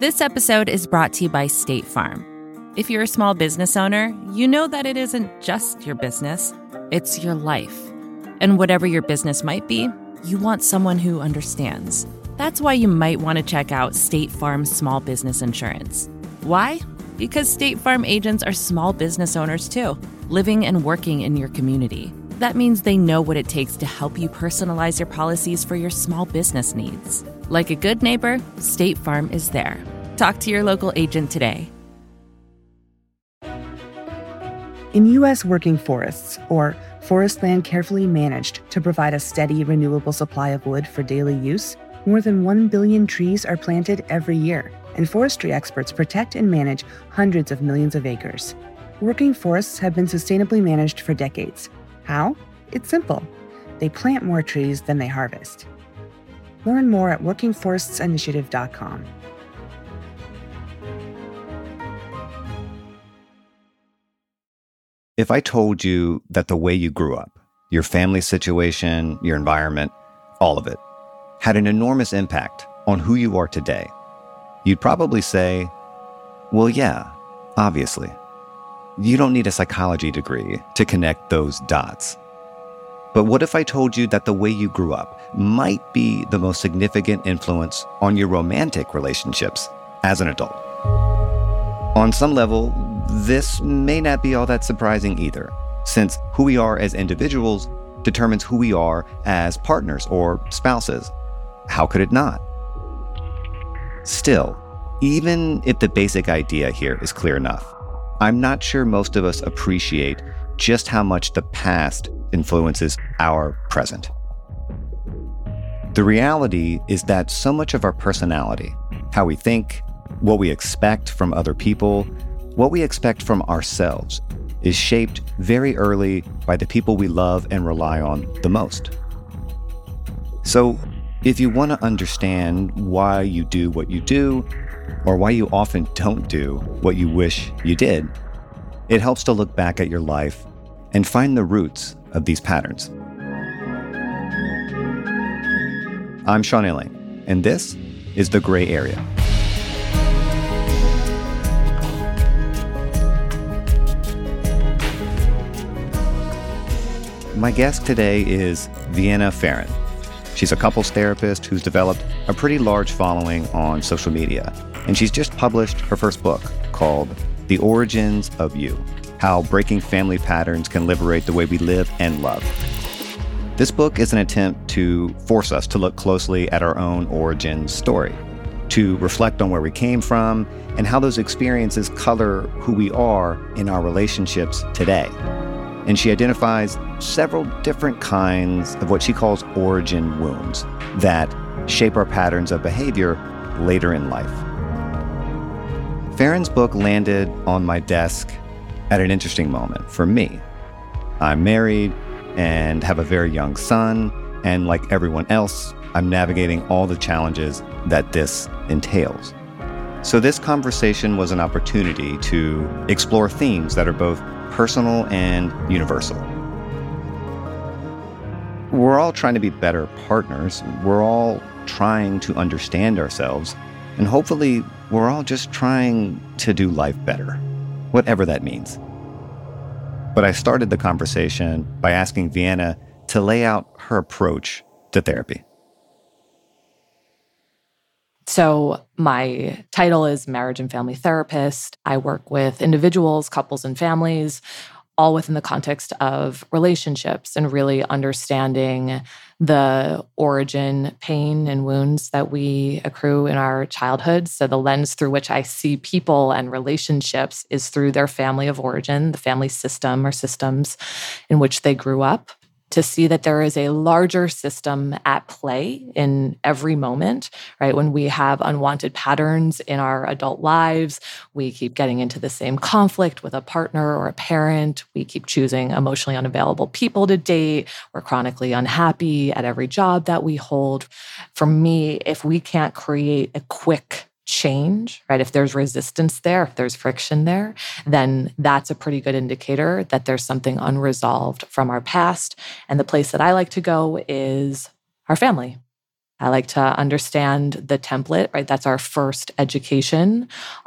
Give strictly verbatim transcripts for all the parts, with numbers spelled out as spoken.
This episode is brought to you by State Farm. If you're a small business owner, you know that it isn't just your business, it's your life. And whatever your business might be, you want someone who understands. That's why you might want to check out State Farm Small Business Insurance. Why? Because State Farm agents are small business owners too, living and working in your community. That means they know what it takes to help you personalize your policies for your small business needs. Like a good neighbor, State Farm is there. Talk to your local agent today. In U S working forests, or forest land carefully managed to provide a steady, renewable supply of wood for daily use, more than one billion trees are planted every year, and forestry experts protect and manage hundreds of millions of acres. Working forests have been sustainably managed for decades. How? It's simple. They plant more trees than they harvest. Learn more at working forests initiative dot com. If I told you that the way you grew up, your family situation, your environment, all of it, had an enormous impact on who you are today, you'd probably say, well, yeah, obviously. You don't need a psychology degree to connect those dots. But what if I told you that the way you grew up might be the most significant influence on your romantic relationships as an adult? On some level, this may not be all that surprising either, since who we are as individuals determines who we are as partners or spouses. How could it not? Still, even if the basic idea here is clear enough, I'm not sure most of us appreciate just how much the past influences our present. The reality is that so much of our personality, how we think, what we expect from other people, what we expect from ourselves, is shaped very early by the people we love and rely on the most. So, if you want to understand why you do what you do, or why you often don't do what you wish you did, it helps to look back at your life and find the roots of these patterns. I'm Sean Illing, and this is The Gray Area. My guest today is Vienna Pharaon. She's a couples therapist who's developed a pretty large following on social media, and she's just published her first book called The Origins of You: How Breaking Family Patterns Can Liberate the Way We Live and Love. This book is an attempt to force us to look closely at our own origin story, to reflect on where we came from and how those experiences color who we are in our relationships today. And she identifies several different kinds of what she calls origin wounds that shape our patterns of behavior later in life. Pharaon's book landed on my desk at an interesting moment for me. I'm married and have a very young son, and like everyone else, I'm navigating all the challenges that this entails. So this conversation was an opportunity to explore themes that are both personal and universal. We're all trying to be better partners. We're all trying to understand ourselves. And hopefully, we're all just trying to do life better, whatever that means. But I started the conversation by asking Vienna to lay out her approach to therapy. So my title is Marriage and Family Therapist. I work with individuals, couples, and families, all within the context of relationships and really understanding the origin, pain, and wounds that we accrue in our childhood. So the lens through which I see people and relationships is through their family of origin, the family system or systems in which they grew up. To see that there is a larger system at play in every moment, right? When we have unwanted patterns in our adult lives, we keep getting into the same conflict with a partner or a parent. We keep choosing emotionally unavailable people to date. We're chronically unhappy at every job that we hold. For me, if we can't create a quick change, right? If there's resistance there, if there's friction there, then that's a pretty good indicator that there's something unresolved from our past. And the place that I like to go is our family. I like to understand the template, right? That's our first education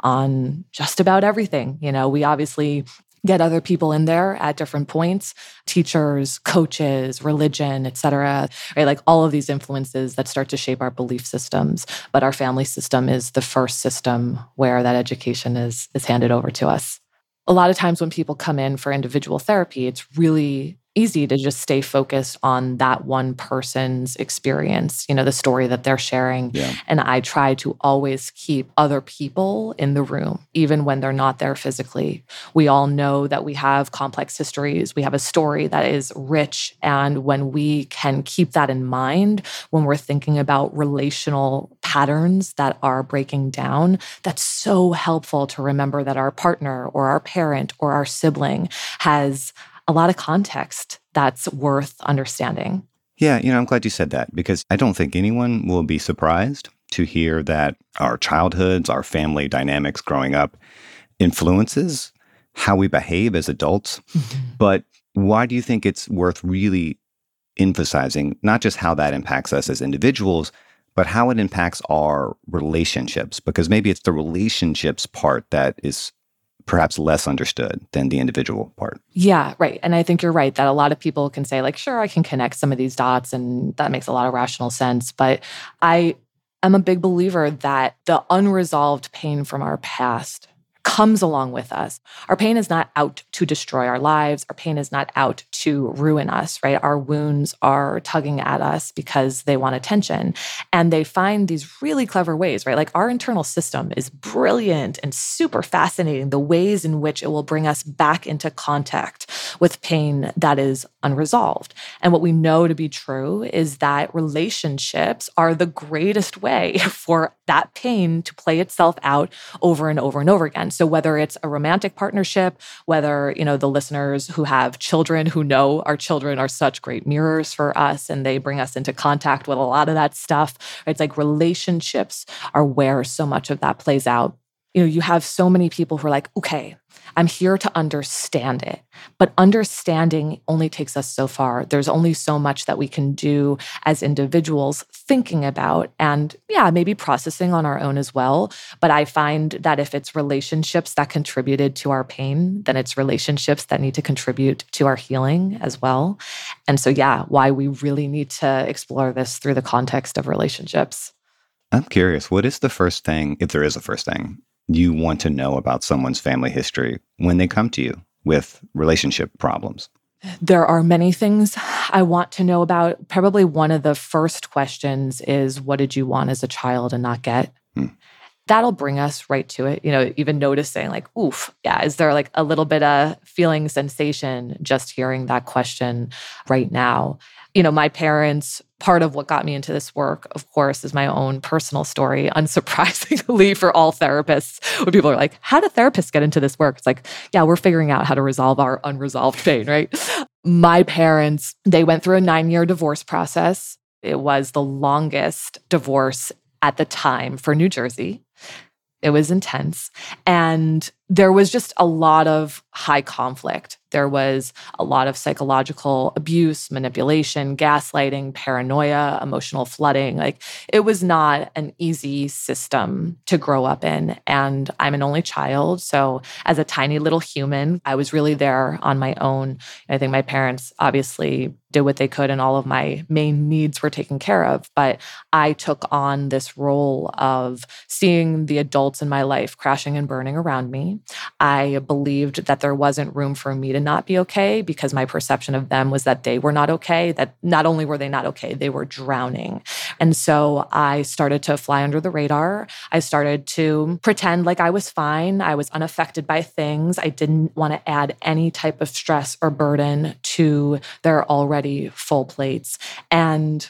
on just about everything. You know, we obviously get other people in there at different points, teachers, coaches, religion, et cetera, right? Like all of these influences that start to shape our belief systems. But our family system is the first system where that education is, is handed over to us. A lot of times when people come in for individual therapy, it's really easy to just stay focused on that one person's experience, you know, the story that they're sharing. Yeah. And I try to always keep other people in the room, even when they're not there physically. We all know that we have complex histories. We have a story that is rich. And when we can keep that in mind, when we're thinking about relational patterns that are breaking down, that's so helpful to remember that our partner or our parent or our sibling has a lot of context that's worth understanding. Yeah, you know, I'm glad you said that because I don't think anyone will be surprised to hear that our childhoods, our family dynamics growing up influences how we behave as adults. Mm-hmm. But why do you think it's worth really emphasizing not just how that impacts us as individuals, but how it impacts our relationships? Because maybe it's the relationships part that is perhaps less understood than the individual part. Yeah, right. And I think you're right that a lot of people can say like, sure, I can connect some of these dots and that makes a lot of rational sense. But I am a big believer that the unresolved pain from our past comes along with us. Our pain is not out to destroy our lives. Our pain is not out to ruin us, right? Our wounds are tugging at us because they want attention. And they find these really clever ways, right? Like our internal system is brilliant and super fascinating, the ways in which it will bring us back into contact with pain that is unresolved. And what we know to be true is that relationships are the greatest way for that pain to play itself out over and over and over again. So whether it's a romantic partnership, whether, you know, the listeners who have children who know our children are such great mirrors for us and they bring us into contact with a lot of that stuff, right? It's like relationships are where so much of that plays out. You know, you have so many people who are like, okay, I'm here to understand it. But understanding only takes us so far. There's only so much that we can do as individuals thinking about and, yeah, maybe processing on our own as well. But I find that if it's relationships that contributed to our pain, then it's relationships that need to contribute to our healing as well. And so, yeah, why we really need to explore this through the context of relationships. I'm curious, what is the first thing, if there is a first thing, you want to know about someone's family history when they come to you with relationship problems? There are many things I want to know about. Probably one of the first questions is, what did you want as a child and not get? Hmm. That'll bring us right to it. You know, even noticing like, oof, yeah, is there like a little bit of feeling sensation just hearing that question right now? You know, my parents, part of what got me into this work, of course, is my own personal story, unsurprisingly for all therapists. When people are like, how do therapists get into this work? It's like, yeah, we're figuring out how to resolve our unresolved pain, right? My parents, they went through a nine-year divorce process. It was the longest divorce at the time for New Jersey. It was intense. And there was just a lot of high conflict. There was a lot of psychological abuse, manipulation, gaslighting, paranoia, emotional flooding. Like it was not an easy system to grow up in. And I'm an only child. So as a tiny little human, I was really there on my own. I think my parents obviously did what they could and all of my main needs were taken care of. But I took on this role of seeing the adults in my life crashing and burning around me. I believed that there wasn't room for me to not be okay because my perception of them was that they were not okay, that not only were they not okay, they were drowning. And so I started to fly under the radar. I started to pretend like I was fine. I was unaffected by things. I didn't want to add any type of stress or burden to their already full plates. And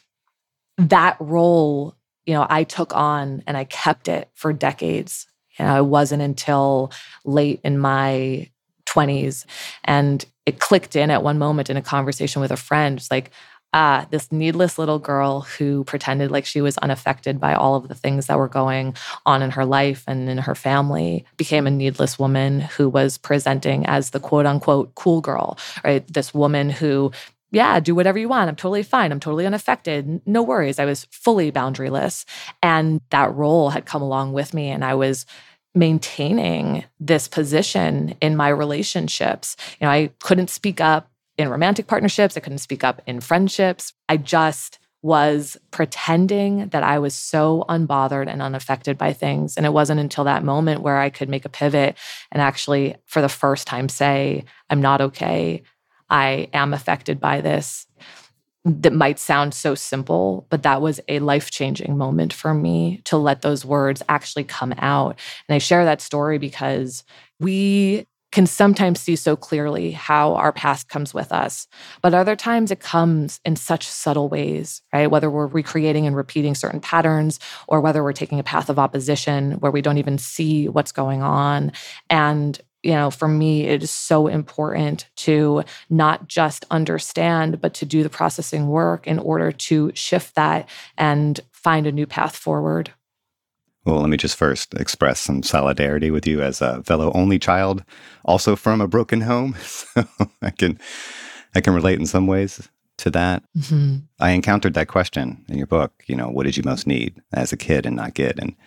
that role, you know, I took on and I kept it for decades. You know, it wasn't until late in my twenties and it clicked in at one moment in a conversation with a friend. It's like, ah, this needless little girl who pretended like she was unaffected by all of the things that were going on in her life and in her family became a needless woman who was presenting as the quote unquote cool girl, right? This woman who yeah, do whatever you want. I'm totally fine. I'm totally unaffected. No worries. I was fully boundaryless. And that role had come along with me. And I was maintaining this position in my relationships. You know, I couldn't speak up in romantic partnerships. I couldn't speak up in friendships. I just was pretending that I was so unbothered and unaffected by things. And it wasn't until that moment where I could make a pivot and actually, for the first time, say, I'm not okay. I am affected by this. That might sound so simple, but that was a life-changing moment for me to let those words actually come out. And I share that story because we can sometimes see so clearly how our past comes with us, but other times it comes in such subtle ways, right? Whether we're recreating and repeating certain patterns or whether we're taking a path of opposition where we don't even see what's going on. And you know, for me, it is so important to not just understand, but to do the processing work in order to shift that and find a new path forward. Well, let me just first express some solidarity with you as a fellow only child, also from a broken home. So I can, I can relate in some ways to that. Mm-hmm. I encountered that question in your book. You know, what did you most need as a kid and not get? And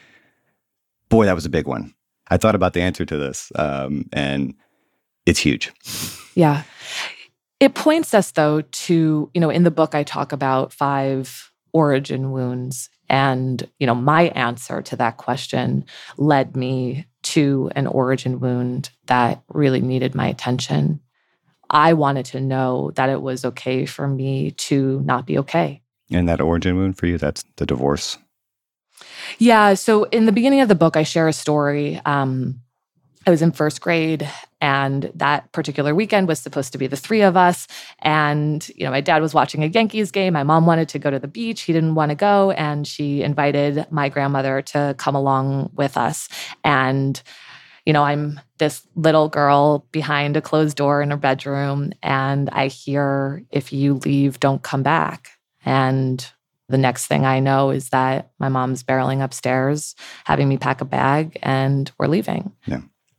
boy, that was a big one. I thought about the answer to this, um, and it's huge. Yeah. It points us, though, to, you know, in the book, I talk about five origin wounds. And, you know, my answer to that question led me to an origin wound that really needed my attention. I wanted to know that it was okay for me to not be okay. And that origin wound for you, that's the divorce? Yeah. So in the beginning of the book, I share a story. Um, I was in first grade, and that particular weekend was supposed to be the three of us. And, you know, my dad was watching a Yankees game. My mom wanted to go to the beach. He didn't want to go. And she invited my grandmother to come along with us. And, you know, I'm this little girl behind a closed door in her bedroom. And I hear, if you leave, don't come back. And the next thing I know is that my mom's barreling upstairs, having me pack a bag, and we're leaving. Yeah.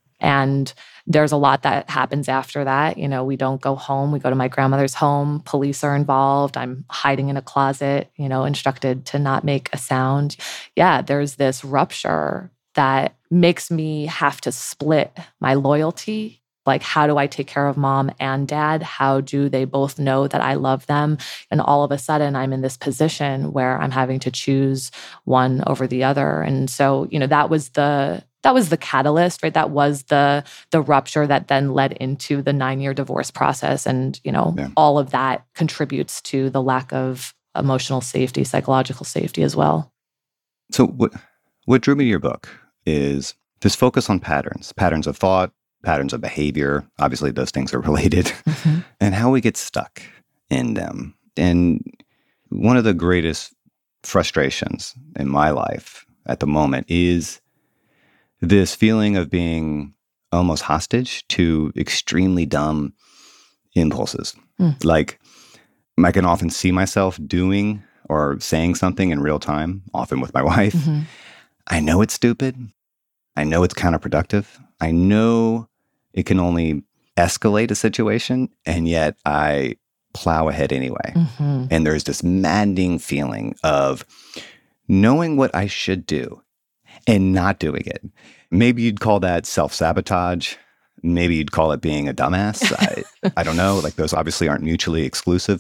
And there's a lot that happens after that. You know, we don't go home. We go to my grandmother's home. Police are involved. I'm hiding in a closet, you know, instructed to not make a sound. Yeah, there's this rupture that makes me have to split my loyalty. Like, how do I take care of mom and dad? How do they both know that I love them? And all of a sudden, I'm in this position where I'm having to choose one over the other. And so, you know, that was the that was the catalyst, right? That was the the rupture that then led into the nine-year divorce process. And, you know, yeah. all of that contributes to the lack of emotional safety, psychological safety as well. So what what drew me to your book is this focus on patterns, patterns of thought, patterns of behavior. Obviously, those things are related, mm-hmm. and how we get stuck in them. And one of the greatest frustrations in my life at the moment is this feeling of being almost hostage to extremely dumb impulses. Mm. Like, I can often see myself doing or saying something in real time, often with my wife. Mm-hmm. I know it's stupid. I know it's counterproductive. I know it can only escalate a situation, and yet I plow ahead anyway. Mm-hmm. And there's this maddening feeling of knowing what I should do and not doing it. Maybe you'd call that self-sabotage. Maybe you'd call it being a dumbass. I, I don't know. Like, those obviously aren't mutually exclusive.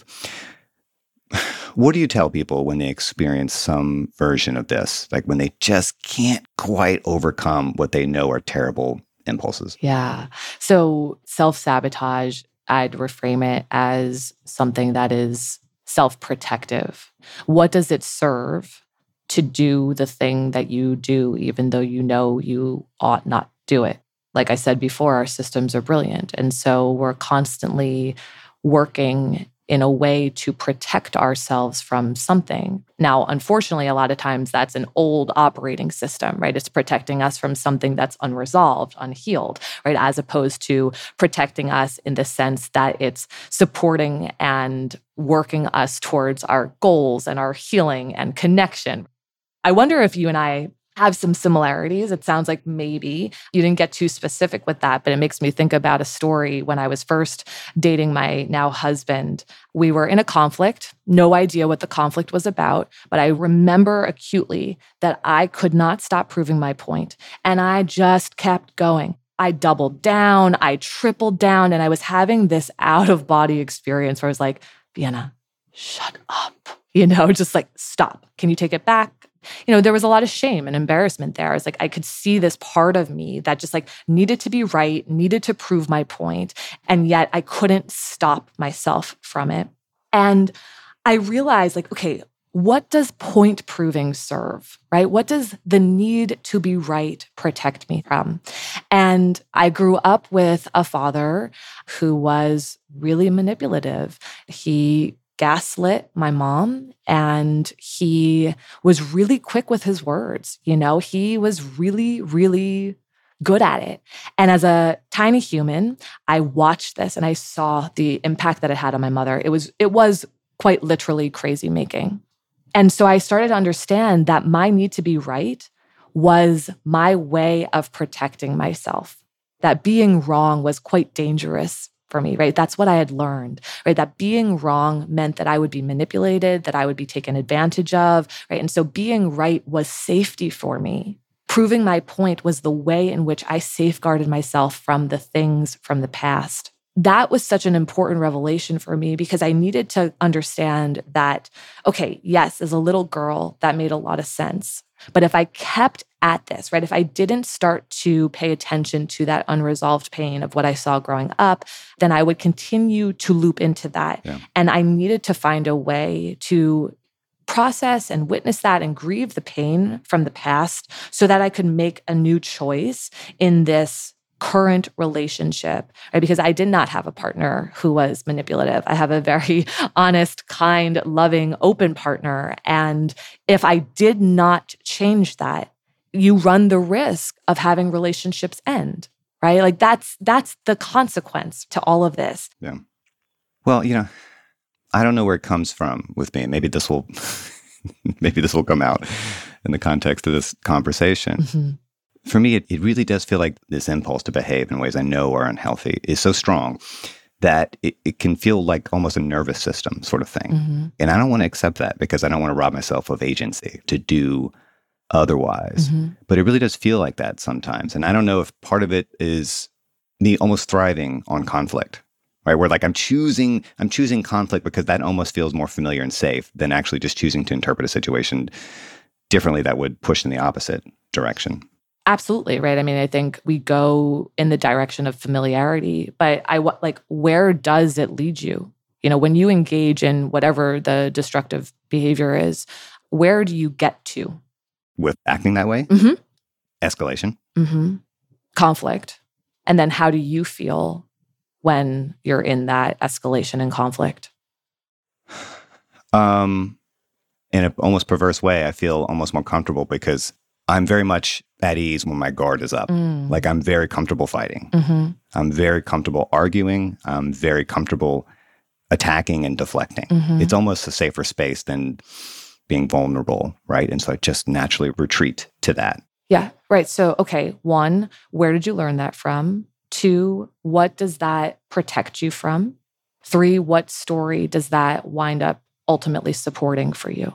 What do you tell people when they experience some version of this? Like, when they just can't quite overcome what they know are terrible impulses? Yeah. So self-sabotage, I'd reframe it as something that is self-protective. What does it serve to do the thing that you do, even though you know you ought not do it? Like I said before, our systems are brilliant. And so we're constantly working in a way to protect ourselves from something. Now, unfortunately, a lot of times that's an old operating system, right? It's protecting us from something that's unresolved, unhealed, right? As opposed to protecting us in the sense that it's supporting and working us towards our goals and our healing and connection. I wonder if you and I have some similarities. It sounds like maybe you didn't get too specific with that, but it makes me think about a story when I was first dating my now husband. We were in a conflict, no idea what the conflict was about, but I remember acutely that I could not stop proving my point, and I just kept going. I doubled down, I tripled down, and I was having this out-of-body experience where I was like, Vienna, shut up. You know, just like, stop. Can you take it back? You know, there was a lot of shame and embarrassment there. I was like, I could see this part of me that just like needed to be right, needed to prove my point, and yet I couldn't stop myself from it. And I realized like, okay, what does point proving serve, right? What does the need to be right protect me from? And I grew up with a father who was really manipulative. He gaslit my mom, and he was really quick with his words. You know, he was really, really good at it. And as a tiny human, I watched this and I saw the impact that it had on my mother. It was, it was quite literally crazy making. And so I started to understand that my need to be right was my way of protecting myself, that being wrong was quite dangerous for me, right? That's what I had learned, right? That being wrong meant that I would be manipulated, that I would be taken advantage of, right? And so being right was safety for me. Proving my point was the way in which I safeguarded myself from the things from the past. That was such an important revelation for me because I needed to understand that, okay, yes, as a little girl, that made a lot of sense. But if I kept at this, right, if I didn't start to pay attention to that unresolved pain of what I saw growing up, then I would continue to loop into that. Yeah. And I needed to find a way to process and witness that and grieve the pain from the past so that I could make a new choice in this current relationship, right? Because I did not have a partner who was manipulative. I have a very honest, kind, loving, open partner. And if I did not change that, you run the risk of having relationships end, right? Like that's that's the consequence to all of this. Yeah. Well, you know, I don't know where it comes from with me. Maybe this will maybe this will come out in the context of this conversation. Mm-hmm. For me, it, it really does feel like this impulse to behave in ways I know are unhealthy is so strong that it, it can feel like almost a nervous system sort of thing. Mm-hmm. And I don't want to accept that because I don't want to rob myself of agency to do otherwise. Mm-hmm. But it really does feel like that sometimes. And I don't know if part of it is me almost thriving on conflict, right? Where like I'm choosing, I'm choosing conflict because that almost feels more familiar and safe than actually just choosing to interpret a situation differently that would push in the opposite direction. Absolutely, right? I mean, I think we go in the direction of familiarity, but I like, where does it lead you? You know, when you engage in whatever the destructive behavior is, where do you get to? With acting that way? Mm-hmm. Escalation. Mm-hmm. Conflict. And then how do you feel when you're in that escalation and conflict? Um, in an almost perverse way, I feel almost more comfortable because I'm very much at ease when my guard is up. Mm. Like I'm very comfortable fighting. Mm-hmm. I'm very comfortable arguing. I'm very comfortable attacking and deflecting. Mm-hmm. It's almost a safer space than being vulnerable, right? And so I just naturally retreat to that. Yeah, right. So, okay, one, where did you learn that from? Two, what does that protect you from? Three, what story does that wind up ultimately supporting for you?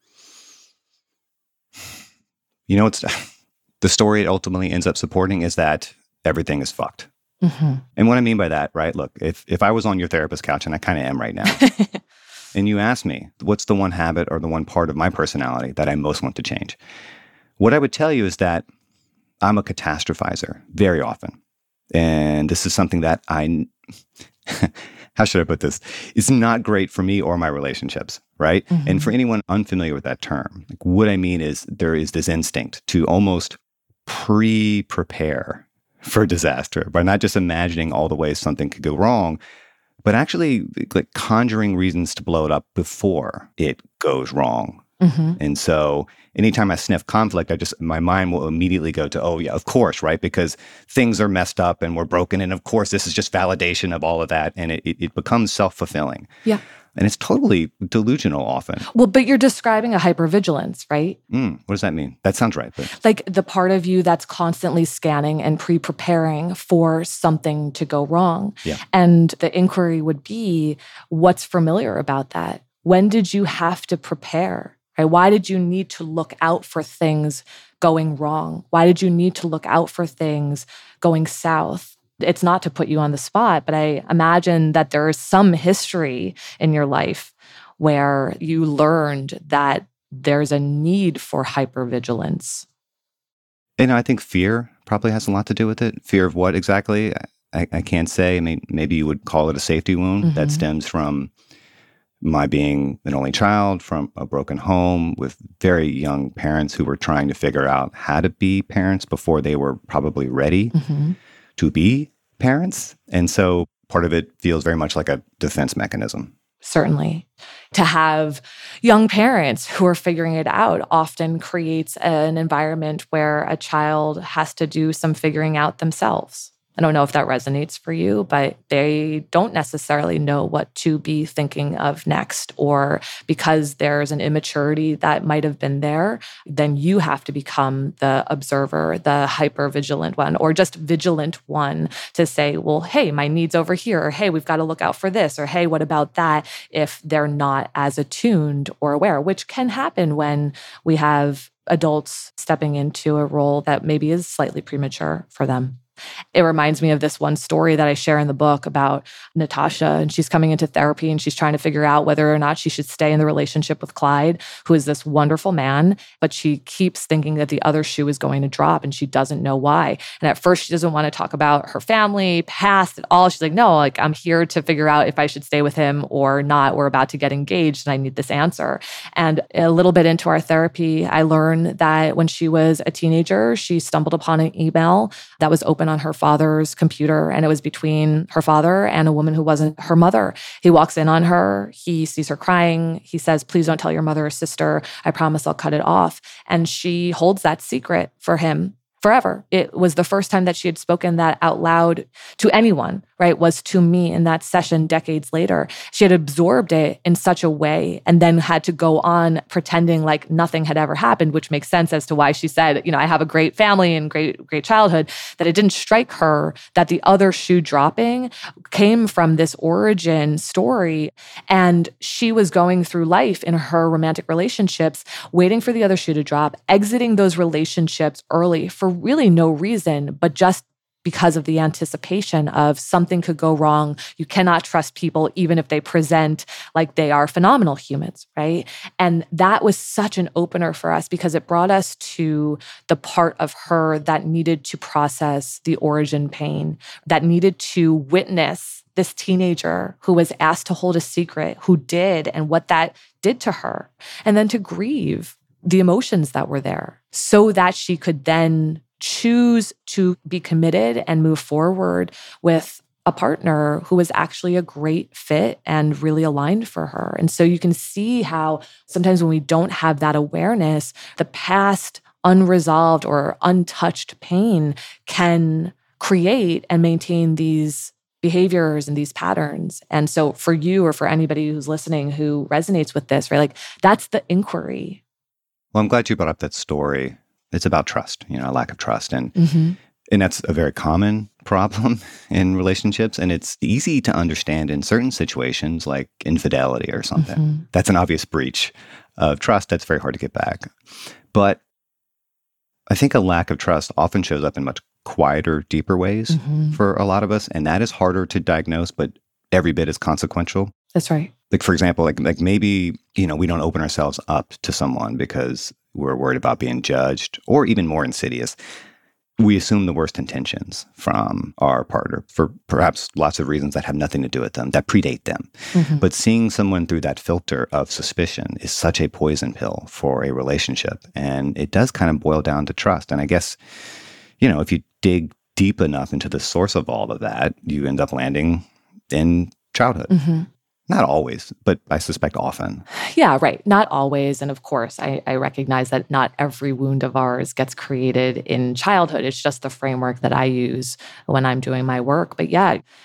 You know, it's the story it ultimately ends up supporting is that everything is fucked. Mm-hmm. And what I mean by that, right? Look, if if I was on your therapist couch, and I kind of am right now, and you asked me, what's the one habit or the one part of my personality that I most want to change? What I would tell you is that I'm a catastrophizer very often. And this is something that I, how should I put this? It's not great for me or my relationships, right? Mm-hmm. And for anyone unfamiliar with that term, like what I mean is there is this instinct to almost pre-prepare for disaster by not just imagining all the ways something could go wrong, but actually like conjuring reasons to blow it up before it goes wrong. Mm-hmm. And so anytime I sniff conflict, I just, my mind will immediately go to, oh yeah, of course, right? Because things are messed up and we're broken. And of course, this is just validation of all of that. And it, it, it becomes self-fulfilling. Yeah. And it's totally delusional often. Well, but you're describing a hypervigilance, right? Mm, what does that mean? That sounds right. But like the part of you that's constantly scanning and pre-preparing for something to go wrong. Yeah. And the inquiry would be, what's familiar about that? When did you have to prepare? Right? Why did you need to look out for things going wrong? Why did you need to look out for things going south? It's not to put you on the spot, but I imagine that there is some history in your life where you learned that there's a need for hypervigilance. You know, I think fear probably has a lot to do with it. Fear of what exactly? I, I can't say. I mean, maybe you would call it a safety wound mm-hmm. that stems from my being an only child, from a broken home with very young parents who were trying to figure out how to be parents before they were probably ready mm-hmm. to be parents. And so part of it feels very much like a defense mechanism. Certainly. To have young parents who are figuring it out often creates an environment where a child has to do some figuring out themselves. I don't know if that resonates for you, but they don't necessarily know what to be thinking of next. Or because there's an immaturity that might have been there, then you have to become the observer, the hyper-vigilant one, or just vigilant one to say, well, hey, my need's over here, or hey, we've got to look out for this, or hey, what about that, if they're not as attuned or aware, which can happen when we have adults stepping into a role that maybe is slightly premature for them. It reminds me of this one story that I share in the book about Natasha, and she's coming into therapy and she's trying to figure out whether or not she should stay in the relationship with Clyde, who is this wonderful man, but she keeps thinking that the other shoe is going to drop and she doesn't know why. And at first she doesn't want to talk about her family, past at all. She's like, no, like I'm here to figure out if I should stay with him or not. We're about to get engaged and I need this answer. And a little bit into our therapy, I learned that when she was a teenager, she stumbled upon an email that was open on her father's computer, and it was between her father and a woman who wasn't her mother. He walks in on her, he sees her crying, he says, please don't tell your mother or sister, I promise I'll cut it off. And she holds that secret for him forever. It was the first time that she had spoken that out loud to anyone, right? Was to me in that session decades later. She had absorbed it in such a way and then had to go on pretending like nothing had ever happened, which makes sense as to why she said, you know, I have a great family and great, great childhood, that it didn't strike her that the other shoe dropping came from this origin story. And she was going through life in her romantic relationships, waiting for the other shoe to drop, exiting those relationships early for really no reason, but just because of the anticipation of something could go wrong. You cannot trust people, even if they present like they are phenomenal humans, right? And that was such an opener for us because it brought us to the part of her that needed to process the origin pain, that needed to witness this teenager who was asked to hold a secret, who did, and what that did to her, and then to grieve the emotions that were there so that she could then choose to be committed and move forward with a partner who was actually a great fit and really aligned for her. And so you can see how sometimes when we don't have that awareness, the past unresolved or untouched pain can create and maintain these behaviors and these patterns. And so for you or for anybody who's listening who resonates with this, right, like that's the inquiry. Well, I'm glad you brought up that story. It's about trust, you know, a lack of trust. And mm-hmm. and that's a very common problem in relationships. And it's easy to understand in certain situations like infidelity or something. Mm-hmm. That's an obvious breach of trust. That's very hard to get back. But I think a lack of trust often shows up in much quieter, deeper ways mm-hmm. for a lot of us. And that is harder to diagnose, but every bit as consequential. That's right. Like, for example, like like maybe, you know, we don't open ourselves up to someone because we're worried about being judged, or even more insidious, we assume the worst intentions from our partner for perhaps lots of reasons that have nothing to do with them, that predate them. Mm-hmm. But seeing someone through that filter of suspicion is such a poison pill for a relationship. And it does kind of boil down to trust. And I guess, you know, if you dig deep enough into the source of all of that, you end up landing in childhood. Mm-hmm. Not always, but I suspect often. Yeah, right. Not always. And of course, I, I recognize that not every wound of ours gets created in childhood. It's just the framework that I use when I'm doing my work. But yeah,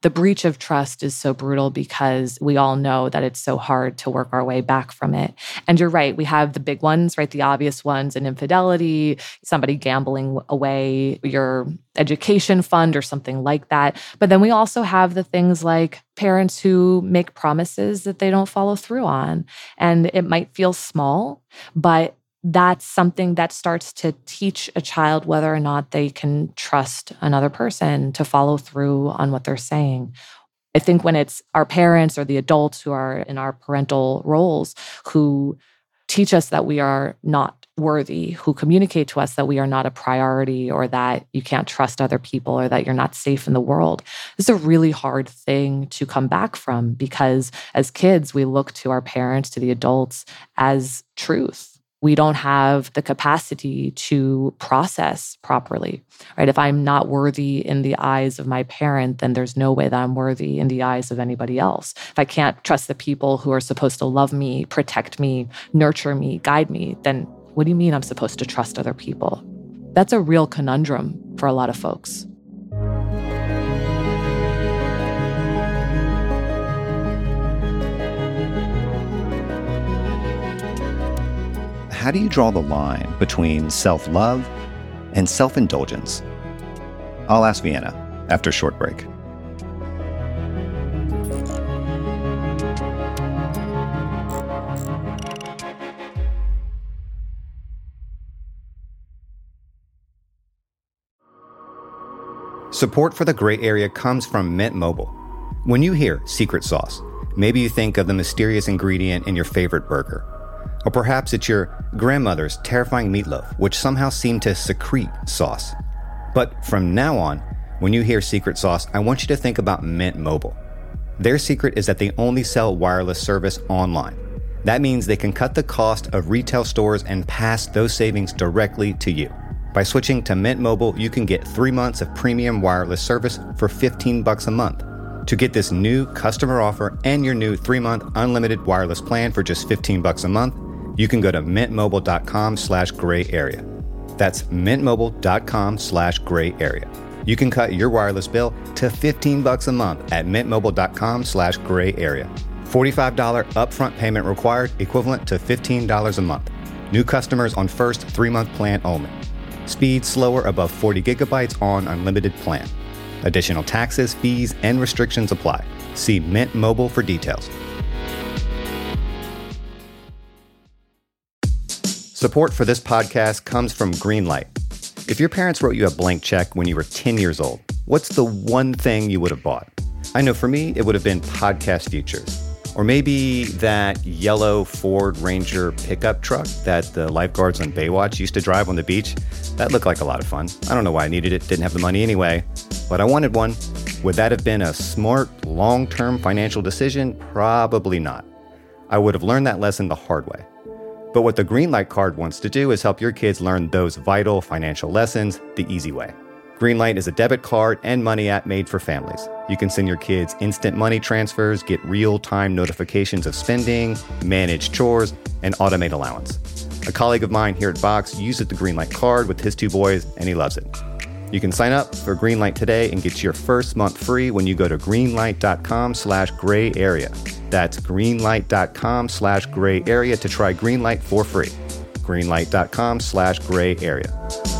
the breach of trust is so brutal because we all know that it's so hard to work our way back from it. And you're right, we have the big ones, right? The obvious ones, an infidelity, somebody gambling away your education fund or something like that. But then we also have the things like parents who make promises that they don't follow through on. And it might feel small, but that's something that starts to teach a child whether or not they can trust another person to follow through on what they're saying. I think when it's our parents or the adults who are in our parental roles who teach us that we are not worthy, who communicate to us that we are not a priority or that you can't trust other people or that you're not safe in the world, this is a really hard thing to come back from because as kids, we look to our parents, to the adults as truth. We don't have the capacity to process properly, right? If I'm not worthy in the eyes of my parent, then there's no way that I'm worthy in the eyes of anybody else. If I can't trust the people who are supposed to love me, protect me, nurture me, guide me, then what do you mean I'm supposed to trust other people? That's a real conundrum for a lot of folks. How do you draw the line between self-love and self-indulgence? I'll ask Vienna after a short break. Support for The Gray Area comes from Mint Mobile. When you hear secret sauce, maybe you think of the mysterious ingredient in your favorite burger. Or perhaps it's your grandmother's terrifying meatloaf, which somehow seemed to secrete sauce. But from now on, when you hear secret sauce, I want you to think about Mint Mobile. Their secret is that they only sell wireless service online. That means they can cut the cost of retail stores and pass those savings directly to you. By switching to Mint Mobile, you can get three months of premium wireless service for fifteen bucks a month. To get this new customer offer and your new three-month unlimited wireless plan for just fifteen bucks a month, you can go to mintmobile.com slash gray area. That's mintmobile.com slash gray area. You can cut your wireless bill to fifteen bucks a month at mintmobile.com slash gray area. forty-five dollars upfront payment required, equivalent to fifteen dollars a month. New customers on first three-month plan only. Speed slower above forty gigabytes on unlimited plan. Additional taxes, fees, and restrictions apply. See Mint Mobile for details. Support for this podcast comes from Greenlight. If your parents wrote you a blank check when you were ten years old, what's the one thing you would have bought? I know for me, it would have been podcast features. Or maybe that yellow Ford Ranger pickup truck that the lifeguards on Baywatch used to drive on the beach. That looked like a lot of fun. I don't know why I needed it, didn't have the money anyway, but I wanted one. Would that have been a smart, long-term financial decision? Probably not. I would have learned that lesson the hard way. But what the Greenlight card wants to do is help your kids learn those vital financial lessons the easy way. Greenlight is a debit card and money app made for families. You can send your kids instant money transfers, get real-time notifications of spending, manage chores, and automate allowance. A colleague of mine here at Vox uses the Greenlight card with his two boys, and he loves it. You can sign up for Greenlight today and get your first month free when you go to greenlight.com slash gray area. That's greenlight.com slash gray area to try Greenlight for free. Greenlight.com slash gray area.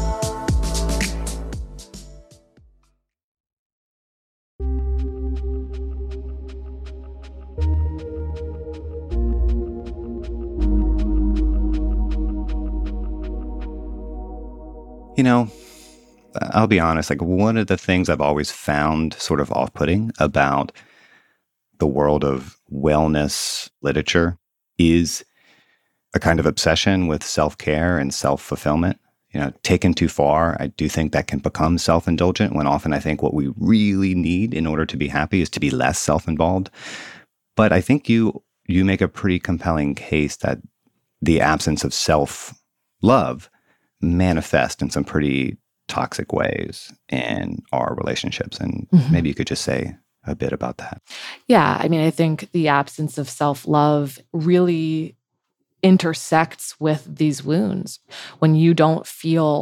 You know, I'll be honest, like one of the things I've always found sort of off-putting about the world of wellness literature is a kind of obsession with self-care and self-fulfillment. You know, taken too far, I do think that can become self-indulgent when often I think what we really need in order to be happy is to be less self-involved. But I think you you make a pretty compelling case that the absence of self-love manifest in some pretty toxic ways in our relationships. And mm-hmm. maybe you could just say a bit about that. Yeah. I mean, I think the absence of self-love really intersects with these wounds. When you don't feel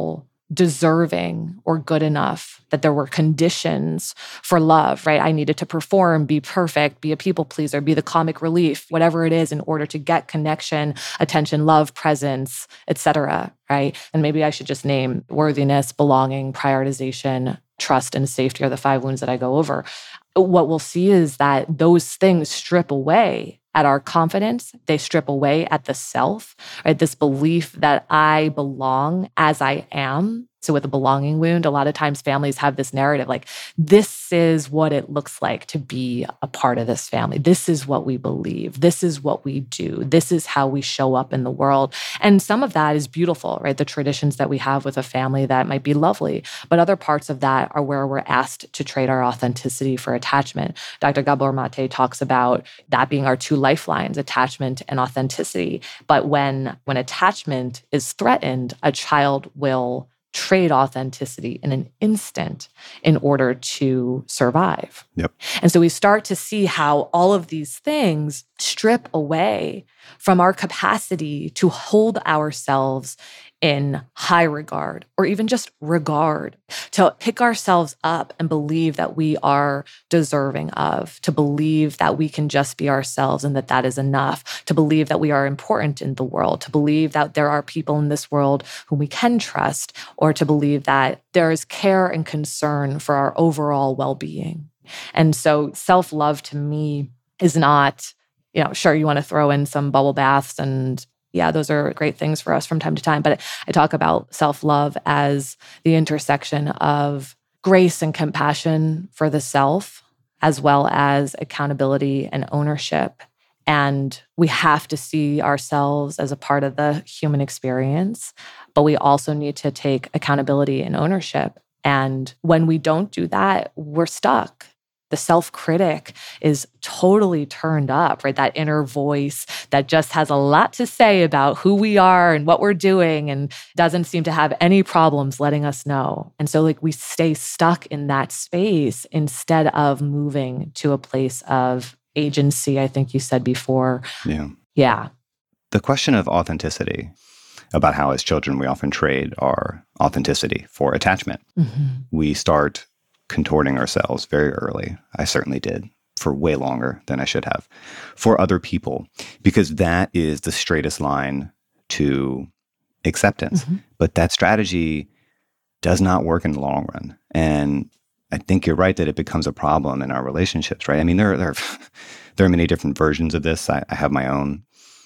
deserving or good enough, that there were conditions for love, right? I needed to perform, be perfect, be a people pleaser, be the comic relief, whatever it is in order to get connection, attention, love, presence, et cetera, right? And maybe I should just name worthiness, belonging, prioritization, trust, and safety are the five wounds that I go over. What we'll see is that those things strip away at our confidence. They strip away at the self, right? This belief that I belong as I am. So with a belonging wound, a lot of times families have this narrative like, this is what it looks like to be a part of this family. This is what we believe. This is what we do. This is how we show up in the world. And some of that is beautiful, right? The traditions that we have with a family that might be lovely. But other parts of that are where we're asked to trade our authenticity for attachment. Doctor Gabor Mate talks about that being our two lifelines, attachment and authenticity. But when, when attachment is threatened, a child will trade authenticity in an instant in order to survive. Yep. And so we start to see how all of these things strip away from our capacity to hold ourselves in high regard or even just regard, to pick ourselves up and believe that we are deserving of, to believe that we can just be ourselves and that that is enough, to believe that we are important in the world, to believe that there are people in this world whom we can trust, or to believe that there is care and concern for our overall well-being. And so self-love to me is not, you know, sure, you want to throw in some bubble baths and yeah, those are great things for us from time to time. But I talk about self-love as the intersection of grace and compassion for the self, as well as accountability and ownership. And we have to see ourselves as a part of the human experience, but we also need to take accountability and ownership. And when we don't do that, we're stuck. The self-critic is totally turned up, right? That inner voice that just has a lot to say about who we are and what we're doing and doesn't seem to have any problems letting us know. And so like we stay stuck in that space instead of moving to a place of agency, I think you said before. Yeah. Yeah. The question of authenticity, about how as children we often trade our authenticity for attachment. Mm-hmm. We start contorting ourselves very early. I certainly did for way longer than I should have for other people, because that is the straightest line to acceptance. Mm-hmm. But that strategy does not work in the long run. And I think you're right that it becomes a problem in our relationships, right? I mean, there, there, there are many different versions of this. I, I have my own.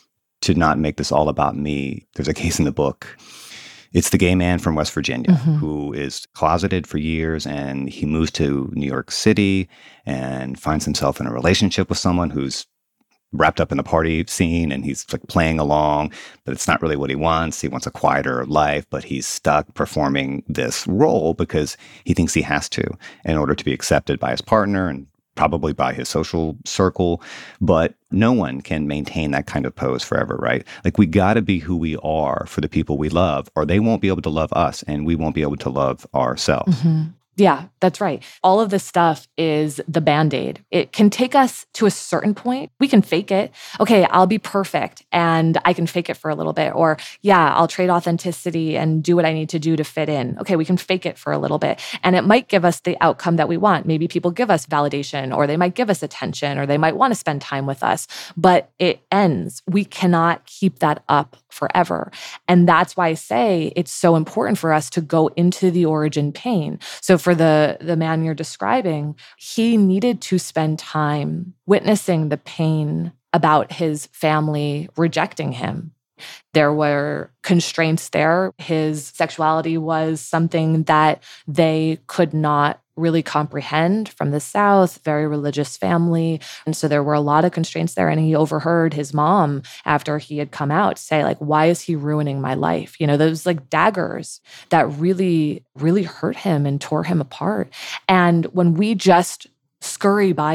To not make this all about me, there's a case in the book. It's the gay man from West Virginia mm-hmm. who is closeted for years, and he moves to New York City and finds himself in a relationship with someone who's wrapped up in the party scene, and he's like playing along, but it's not really what he wants. He wants a quieter life, but he's stuck performing this role because he thinks he has to in order to be accepted by his partner and probably by his social circle. But no one can maintain that kind of pose forever, right? Like we got to be who we are for the people we love, or they won't be able to love us and we won't be able to love ourselves. Mm-hmm. Yeah, that's right. All of this stuff is the Band-Aid. It can take us to a certain point. We can fake it. Okay, I'll be perfect and I can fake it for a little bit. Or yeah, I'll trade authenticity and do what I need to do to fit in. Okay, we can fake it for a little bit. And it might give us the outcome that we want. Maybe people give us validation, or they might give us attention, or they might want to spend time with us. But it ends. We cannot keep that up forever. And that's why I say it's so important for us to go into the origin pain. So for the, the man you're describing, he needed to spend time witnessing the pain about his family rejecting him. There were constraints there. His sexuality was something that they could not really comprehend from the South, very religious family. And so there were a lot of constraints there. And he overheard his mom, after he had come out, say, like, why is he ruining my life? You know, those like daggers that really, really hurt him and tore him apart. And when we just scurry by that,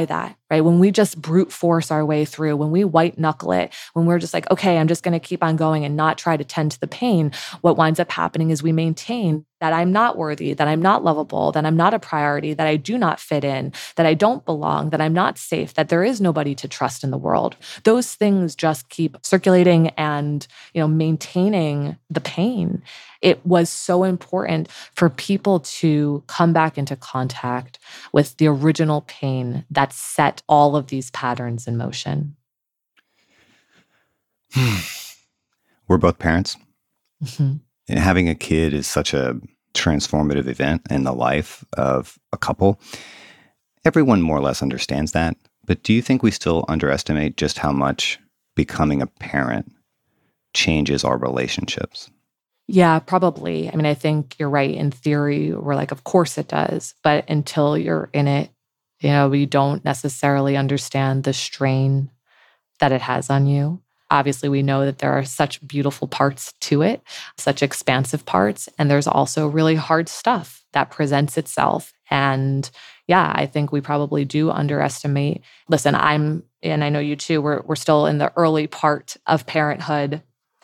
right? When we just brute force our way through, when we white knuckle it, when we're just like, okay, I'm just going to keep on going and not try to tend to the pain, what winds up happening is we maintain that I'm not worthy, that I'm not lovable, that I'm not a priority, that I do not fit in, that I don't belong, that I'm not safe, that there is nobody to trust in the world. Those things just keep circulating and, you know, maintaining the pain. It was so important for people to come back into contact with the original pain that set all of these patterns in motion. We're both parents. Mm-hmm. And having a kid is such a transformative event in the life of a couple. Everyone more or less understands that. But do you think we still underestimate just how much becoming a parent changes our relationships? Yeah, probably. I mean, I think you're right. In theory, we're like, of course it does. But until you're in it, you know, we don't necessarily understand the strain that it has on you. Obviously, we know that there are such beautiful parts to it, such expansive parts, and there's also really hard stuff that presents itself. And yeah, I think we probably do underestimate. Listen, I'm, and I know you too, we're we're still in the early part of parenthood.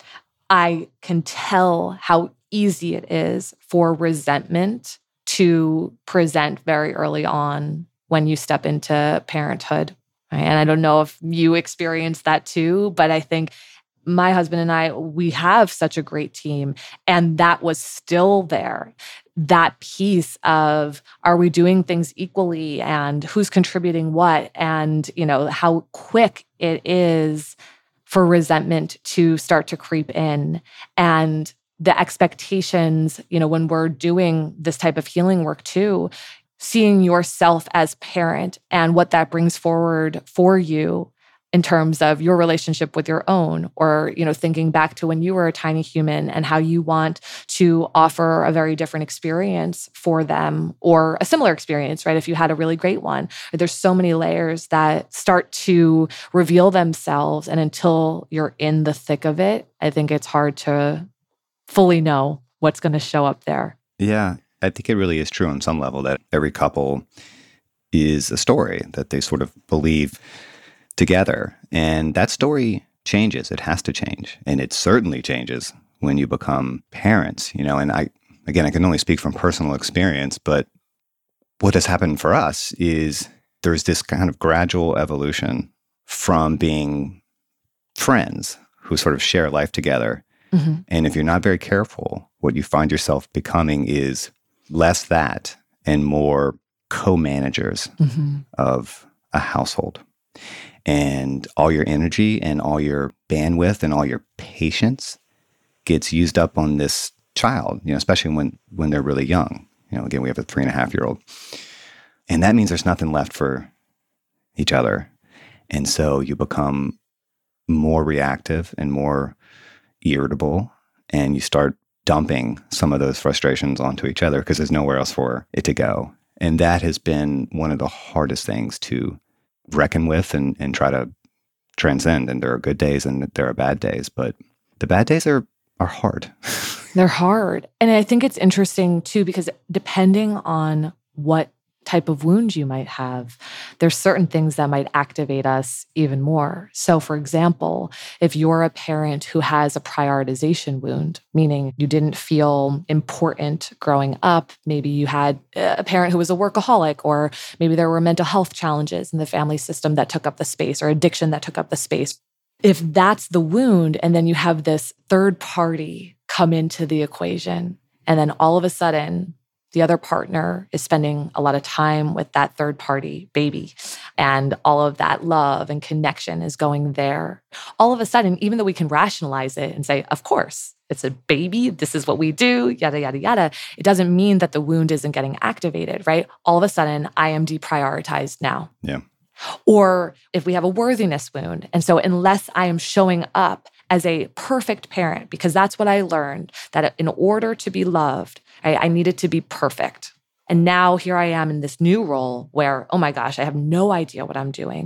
I can tell how easy it is for resentment to present very early on when you step into parenthood. And I don't know if you experience that too, but I think my husband and I, we have such a great team. And that was still there. That piece of, are we doing things equally and who's contributing what? And, you know, how quick it is for resentment to start to creep in. And the expectations, you know, when we're doing this type of healing work too, seeing yourself as parent and what that brings forward for you in terms of your relationship with your own, or, you know, thinking back to when you were a tiny human and how you want to offer a very different experience for them, or a similar experience, right? If you had a really great one. There's so many layers that start to reveal themselves. And until you're in the thick of it, I think it's hard to fully know what's going to show up there. Yeah. I think it really is true on some level that every couple is a story that they sort of believe together. And that story changes. It has to change. And it certainly changes when you become parents, you know, and I, again, I can only speak from personal experience, but what has happened for us is there's this kind of gradual evolution from being friends who sort of share life together. Mm-hmm. And if you're not very careful, what you find yourself becoming is less that and more co-managers mm-hmm. of a household. And all your energy and all your bandwidth and all your patience gets used up on this child, you know, especially when, when they're really young. You know, again, we have a three and a half year old. And that means there's nothing left for each other. And so you become more reactive and more irritable, and you start dumping some of those frustrations onto each other because there's nowhere else for it to go. And that has been one of the hardest things to reckon with and, and try to transcend. And there are good days and there are bad days, but the bad days are, are hard. They're hard. And I think it's interesting too, because depending on what type of wound you might have, there's certain things that might activate us even more. So for example, if you're a parent who has a prioritization wound, meaning you didn't feel important growing up, maybe you had a parent who was a workaholic, or maybe there were mental health challenges in the family system that took up the space, or addiction that took up the space. If that's the wound, and then you have this third party come into the equation, and then all of a sudden, the other partner is spending a lot of time with that third party baby, and all of that love and connection is going there. All of a sudden, even though we can rationalize it and say, of course, it's a baby, this is what we do, yada, yada, yada, it doesn't mean that the wound isn't getting activated, right? All of a sudden, I am deprioritized now. Yeah. Or if we have a worthiness wound, and so unless I am showing up as a perfect parent, because that's what I learned, that in order to be loved, I, I needed to be perfect. And now here I am in this new role where, oh my gosh, I have no idea what I'm doing.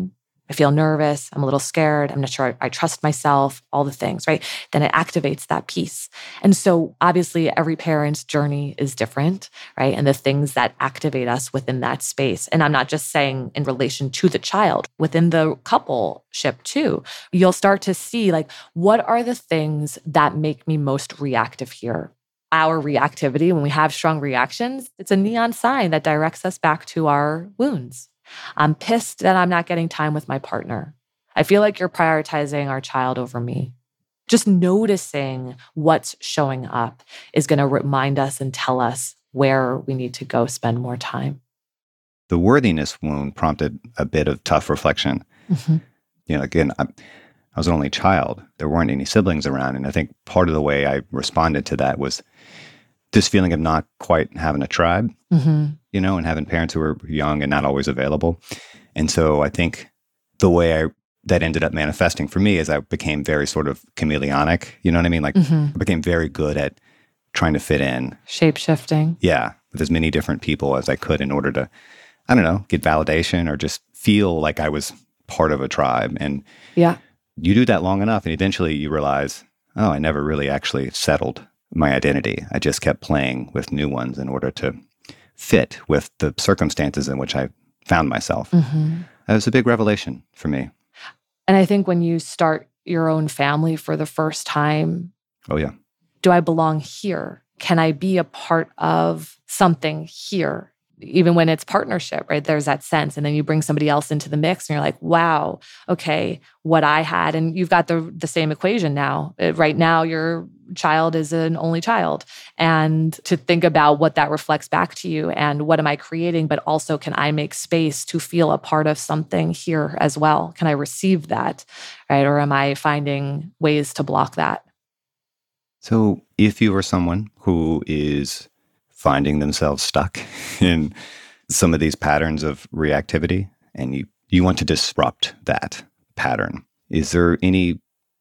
I feel nervous. I'm a little scared. I'm not sure I, I trust myself, all the things, right? Then it activates that piece. And so obviously every parent's journey is different, right? And the things that activate us within that space. And I'm not just saying in relation to the child, within the coupleship too, you'll start to see like, what are the things that make me most reactive here? Our reactivity, when we have strong reactions, it's a neon sign that directs us back to our wounds. I'm pissed that I'm not getting time with my partner. I feel like you're prioritizing our child over me. Just noticing what's showing up is going to remind us and tell us where we need to go spend more time. The worthiness wound prompted a bit of tough reflection. Mm-hmm. You know, again, I, I was an only child. There weren't any siblings around. And I think part of the way I responded to that was this feeling of not quite having a tribe, mm-hmm. you know, and having parents who were young and not always available. And so I think the way I that ended up manifesting for me is I became very sort of chameleonic, you know what I mean? Like mm-hmm. I became very good at trying to fit in. Shape-shifting. Yeah, with as many different people as I could in order to, I don't know, get validation or just feel like I was part of a tribe. And yeah, you do that long enough and eventually you realize, oh, I never really actually settled my identity. I just kept playing with new ones in order to fit with the circumstances in which I found myself. Mm-hmm. That was a big revelation for me. And I think when you start your own family for the first time, oh yeah, do I belong here? Can I be a part of something here? Even when it's partnership, right? There's that sense. And then you bring somebody else into the mix and you're like, wow, okay, what I had. And you've got the the same equation now. Right now, your child is an only child. And to think about what that reflects back to you and what am I creating, but also can I make space to feel a part of something here as well? Can I receive that, right? Or am I finding ways to block that? So if you are someone who is finding themselves stuck in some of these patterns of reactivity, and you, you want to disrupt that pattern, is there any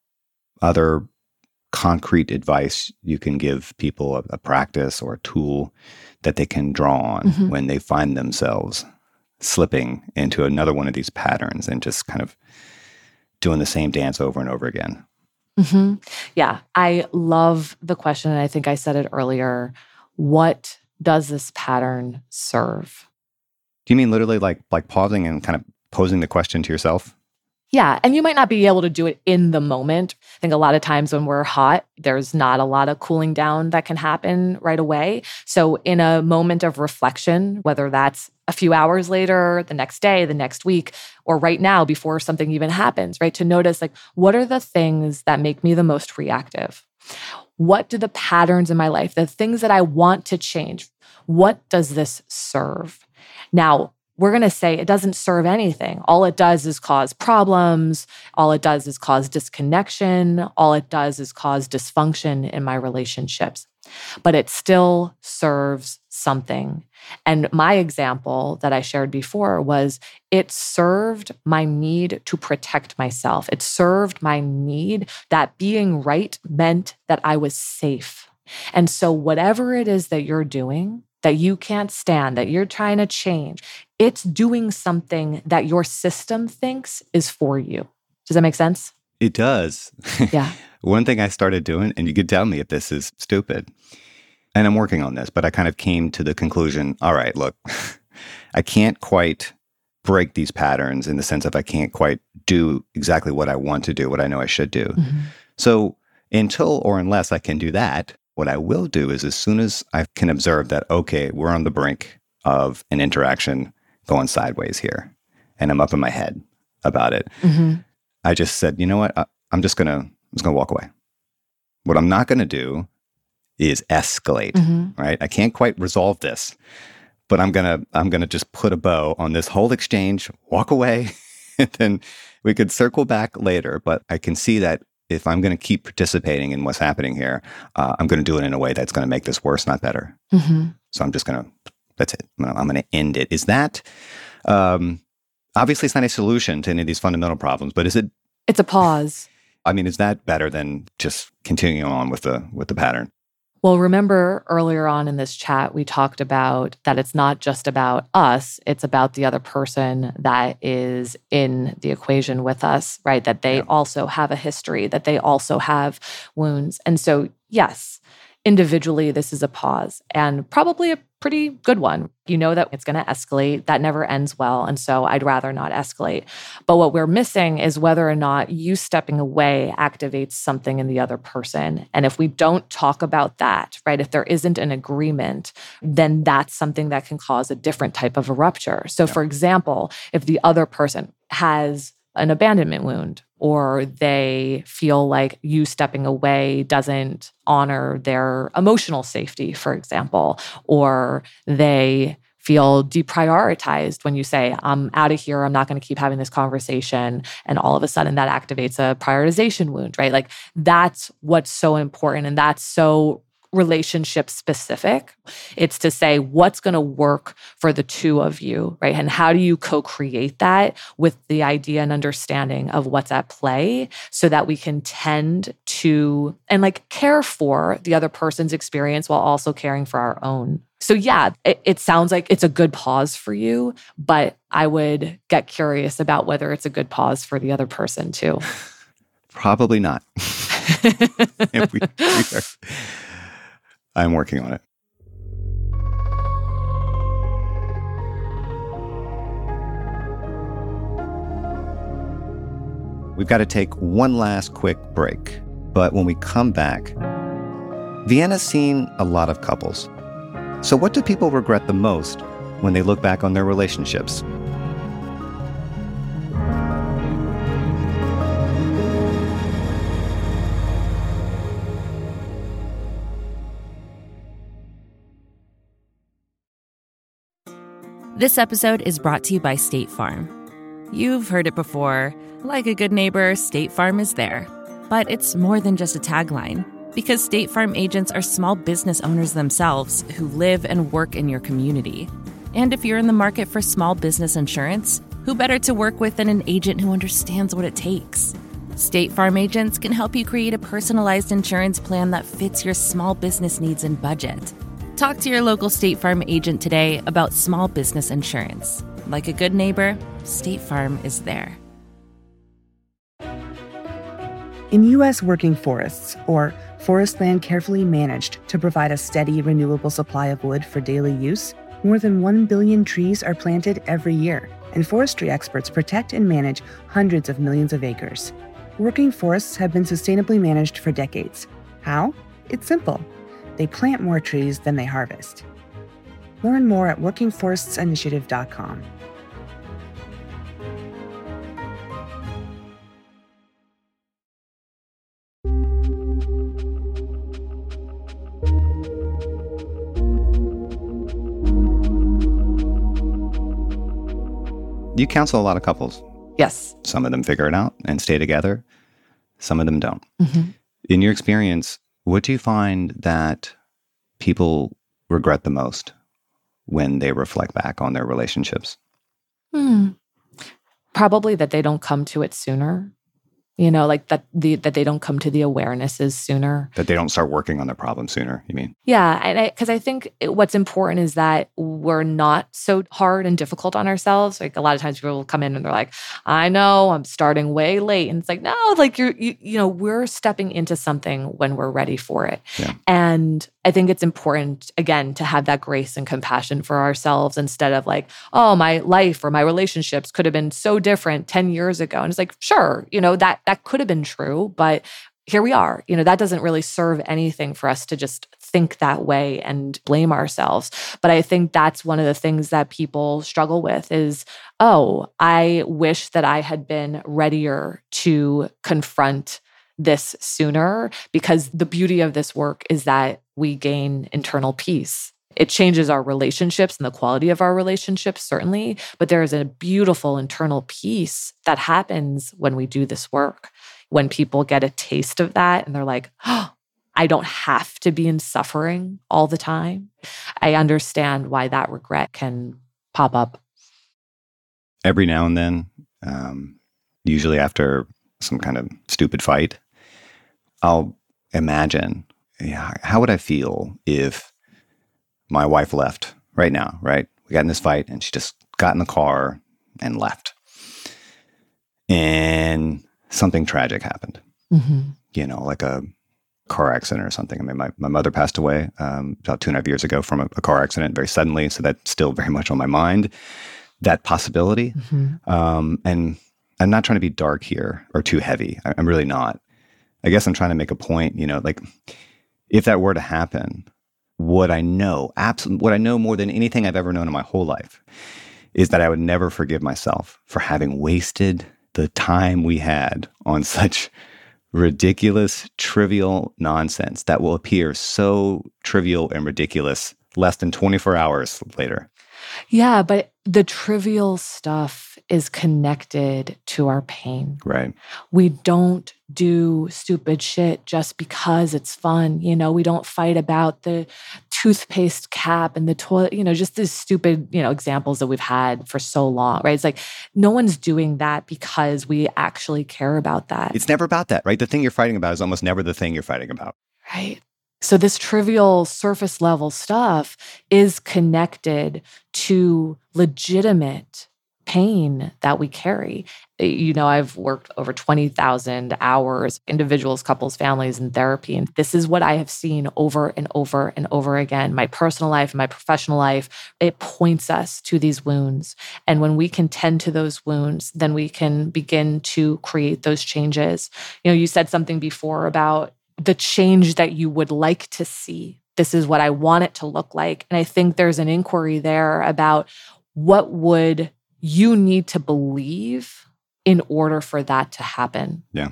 other concrete advice you can give people, a, a practice or a tool that they can draw on mm-hmm. when they find themselves slipping into another one of these patterns and just kind of doing the same dance over and over again? Mm-hmm. Yeah, I love the question, and I think I said it earlier. What does this pattern serve? Do you mean literally like like pausing and kind of posing the question to yourself? Yeah, and you might not be able to do it in the moment. I think a lot of times when we're hot, there's not a lot of cooling down that can happen right away. So in a moment of reflection, whether that's a few hours later, the next day, the next week, or right now before something even happens, right? To notice like, what are the things that make me the most reactive? What do the patterns in my life, the things that I want to change, what does this serve? Now, we're going to say it doesn't serve anything. All it does is cause problems. All it does is cause disconnection. All it does is cause dysfunction in my relationships. But it still serves something. And my example that I shared before was it served my need to protect myself. It served my need that being right meant that I was safe. And so whatever it is that you're doing, that you can't stand, that you're trying to change, it's doing something that your system thinks is for you. Does that make sense? It does. Yeah. One thing I started doing, and you could tell me if this is stupid, and I'm working on this, but I kind of came to the conclusion, all right, look, I can't quite break these patterns in the sense of I can't quite do exactly what I want to do, what I know I should do. Mm-hmm. So until or unless I can do that, what I will do is as soon as I can observe that, okay, we're on the brink of an interaction going sideways here, and I'm up in my head about it, mm-hmm. I just said, you know what, I, I'm just going to I'm just going to walk away. What I'm not going to do is escalate, mm-hmm. right? I can't quite resolve this, but I'm going to I'm going to just put a bow on this whole exchange, walk away, and then we could circle back later. But I can see that if I'm going to keep participating in what's happening here, uh, I'm going to do it in a way that's going to make this worse, not better. Mm-hmm. So I'm just going to, that's it. I'm going to end it. Is that, um, obviously it's not a solution to any of these fundamental problems, but is it? It's a pause. I mean, is that better than just continuing on with the with the pattern? Well, remember earlier on in this chat, we talked about that it's not just about us, it's about the other person that is in the equation with us, right? That they Yeah. also have a history, that they also have wounds. And so, yes, individually, this is a pause and probably a pretty good one. You know that it's going to escalate. That never ends well. And so I'd rather not escalate. But what we're missing is whether or not you stepping away activates something in the other person. And if we don't talk about that, right, if there isn't an agreement, then that's something that can cause a different type of a rupture. So, Yeah. for example, if the other person has an abandonment wound, or they feel like you stepping away doesn't honor their emotional safety, for example, or they feel deprioritized when you say, I'm out of here, I'm not going to keep having this conversation, and all of a sudden that activates a prioritization wound, right? Like that's what's so important, and that's so relationship specific. It's to say what's going to work for the two of you, right? And how do you co-create that with the idea and understanding of what's at play so that we can tend to and like care for the other person's experience while also caring for our own. So yeah, it, it sounds like it's a good pause for you, but I would get curious about whether it's a good pause for the other person too. Probably not. If we, we are, I'm working on it. We've got to take one last quick break. But when we come back, Vienna's seen a lot of couples. So what do people regret the most when they look back on their relationships? This episode is brought to you by State Farm. You've heard it before. Like a good neighbor, State Farm is there. But it's more than just a tagline, because State Farm agents are small business owners themselves who live and work in your community. And if you're in the market for small business insurance, who better to work with than an agent who understands what it takes? State Farm agents can help you create a personalized insurance plan that fits your small business needs and budget. Talk to your local State Farm agent today about small business insurance. Like a good neighbor, State Farm is there. In U S working forests, or forest land carefully managed to provide a steady, renewable supply of wood for daily use, more than one billion trees are planted every year, and forestry experts protect and manage hundreds of millions of acres. Working forests have been sustainably managed for decades. How? It's simple. They plant more trees than they harvest. Learn more at working forests initiative dot com. You counsel a lot of couples. Yes. Some of them figure it out and stay together. Some of them don't. Mm-hmm. In your experience, what do you find that people regret the most when they reflect back on their relationships? Hmm. Probably that they don't come to it sooner. You know, like that the that they don't come to the awarenesses sooner. That they don't start working on their problem sooner, you mean? Yeah, and because I, I think it, what's important is that we're not so hard and difficult on ourselves. Like a lot of times people will come in and they're like, I know, I'm starting way late. And it's like, no, like you're, you, you know, we're stepping into something when we're ready for it. Yeah. And I think it's important, again, to have that grace and compassion for ourselves instead of like, oh, my life or my relationships could have been so different ten years ago. And it's like, sure, you know, that that could have been true, but here we are. You know, that doesn't really serve anything for us to just think that way and blame ourselves. But I think that's one of the things that people struggle with is, oh, I wish that I had been readier to confront this sooner, because the beauty of this work is that we gain internal peace. It changes our relationships and the quality of our relationships, certainly, but there is a beautiful internal peace that happens when we do this work. When people get a taste of that and they're like, oh, I don't have to be in suffering all the time. I understand why that regret can pop up. Every now and then, um, usually after some kind of stupid fight, I'll imagine yeah, how would I feel if my wife left right now, right? We got in this fight and she just got in the car and left. And something tragic happened, mm-hmm. you know, like a car accident or something. I mean, my, my mother passed away um, about two and a half years ago from a, a car accident very suddenly. So that's still very much on my mind, that possibility. Mm-hmm. Um, and I'm not trying to be dark here or too heavy. I, I'm really not. I guess I'm trying to make a point, you know, like if that were to happen, what I know, absolutely, what I know more than anything I've ever known in my whole life is that I would never forgive myself for having wasted the time we had on such ridiculous, trivial nonsense that will appear so trivial and ridiculous less than twenty-four hours later. Yeah, but the trivial stuff is connected to our pain. Right. We don't do stupid shit just because it's fun. You know, we don't fight about the toothpaste cap and the toilet, you know, just these stupid, you know, examples that we've had for so long, right? It's like no one's doing that because we actually care about that. It's never about that, right? The thing you're fighting about is almost never the thing you're fighting about. Right. So this trivial surface level stuff is connected to legitimate pain that we carry. You know, I've worked over twenty thousand hours, individuals, couples, families in therapy. And this is what I have seen over and over and over again. My personal life and my professional life, it points us to these wounds. And when we can tend to those wounds, then we can begin to create those changes. You know, you said something before about the change that you would like to see. This is what I want it to look like. And I think there's an inquiry there about what would you need to believe in order for that to happen? Yeah.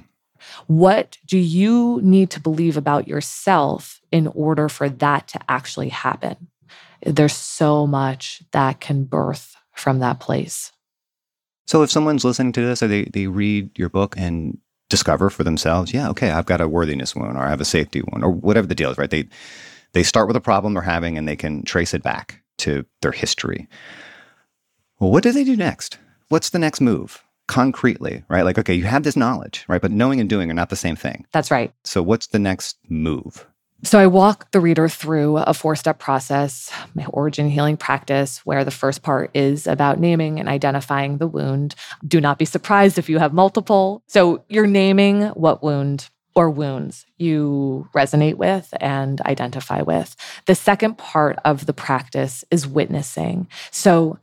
What do you need to believe about yourself in order for that to actually happen? There's so much that can birth from that place. So if someone's listening to this or they, they read your book and discover for themselves, yeah, okay, I've got a worthiness wound or I have a safety wound or whatever the deal is, right? They they start with a problem they're having and they can trace it back to their history. Well, what do they do next? What's the next move? Concretely, right? Like, okay, you have this knowledge, right? But knowing and doing are not the same thing. That's right. So what's the next move? So I walk the reader through a four-step process, my origin healing practice, where the first part is about naming and identifying the wound. Do not be surprised if you have multiple. So you're naming what wound or wounds you resonate with and identify with. The second part of the practice is witnessing. So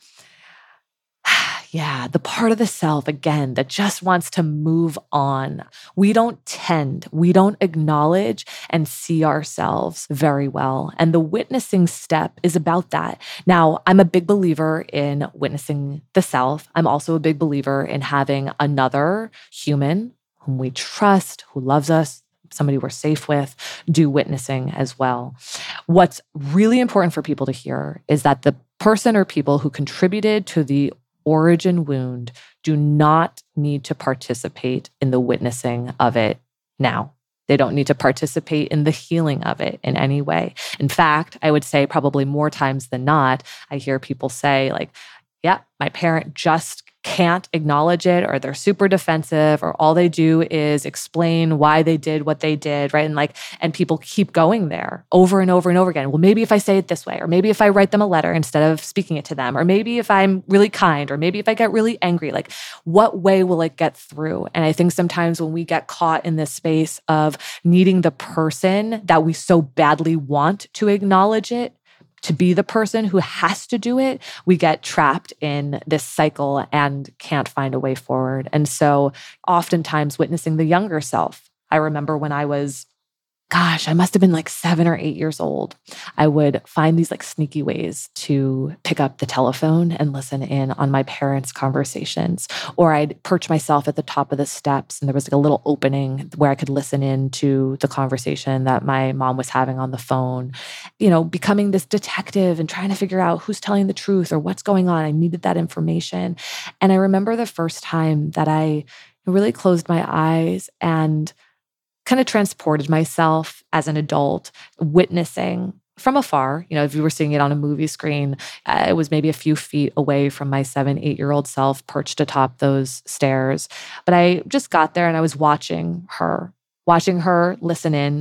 yeah, the part of the self, again, that just wants to move on. We don't tend, we don't acknowledge and see ourselves very well. And the witnessing step is about that. Now, I'm a big believer in witnessing the self. I'm also a big believer in having another human whom we trust, who loves us, somebody we're safe with, do witnessing as well. What's really important for people to hear is that the person or people who contributed to the origin wound do not need to participate in the witnessing of it now. They don't need to participate in the healing of it in any way. In fact, I would say probably more times than not, I hear people say like, yeah, my parent just can't acknowledge it, or they're super defensive, or all they do is explain why they did what they did, right? And like, and people keep going there over and over and over again. Well, maybe if I say it this way, or maybe if I write them a letter instead of speaking it to them, or maybe if I'm really kind, or maybe if I get really angry, like what way will it get through? And I think sometimes when we get caught in this space of needing the person that we so badly want to acknowledge it, to be the person who has to do it, we get trapped in this cycle and can't find a way forward. And so oftentimes witnessing the younger self, I remember when I was, gosh, I must have been like seven or eight years old, I would find these like sneaky ways to pick up the telephone and listen in on my parents' conversations. Or I'd perch myself at the top of the steps and there was like a little opening where I could listen in to the conversation that my mom was having on the phone. You know, becoming this detective and trying to figure out who's telling the truth or what's going on. I needed that information. And I remember the first time that I really closed my eyes and kind of transported myself as an adult, witnessing from afar. You know, if you were seeing it on a movie screen, uh, it was maybe a few feet away from my seven, eight-year-old self perched atop those stairs. But I just got there and I was watching her, watching her listen in,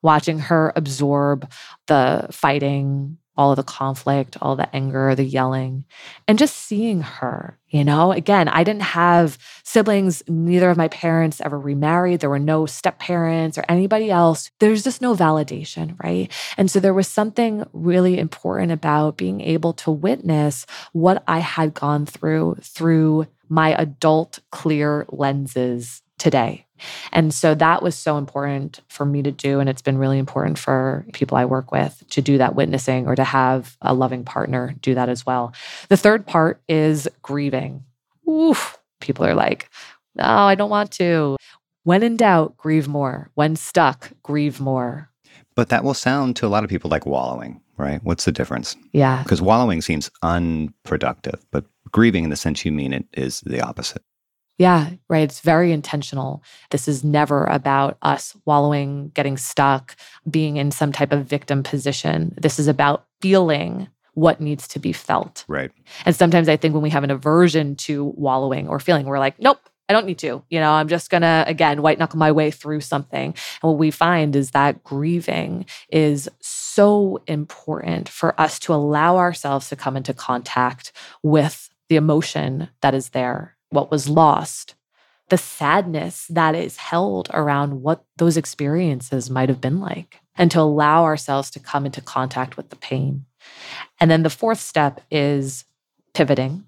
watching her absorb the fighting, all of the conflict, all the anger, the yelling, and just seeing her, you know, again, I didn't have siblings. Neither of my parents ever remarried. There were no step parents or anybody else. There's just no validation, right? And so there was something really important about being able to witness what I had gone through through my adult clear lenses today. And so that was so important for me to do. And it's been really important for people I work with to do that witnessing or to have a loving partner do that as well. The third part is grieving. Oof. People are like, no, I don't want to. When in doubt, grieve more. When stuck, grieve more. But that will sound to a lot of people like wallowing, right? What's the difference? Yeah. Because wallowing seems unproductive, but grieving in the sense you mean it is the opposite. Yeah, right. It's very intentional. This is never about us wallowing, getting stuck, being in some type of victim position. This is about feeling what needs to be felt. Right. And sometimes I think when we have an aversion to wallowing or feeling, we're like, nope, I don't need to. You know, I'm just going to, again, white knuckle my way through something. And what we find is that grieving is so important for us to allow ourselves to come into contact with the emotion that is there, what was lost, the sadness that is held around what those experiences might have been like, and to allow ourselves to come into contact with the pain. And then the fourth step is pivoting.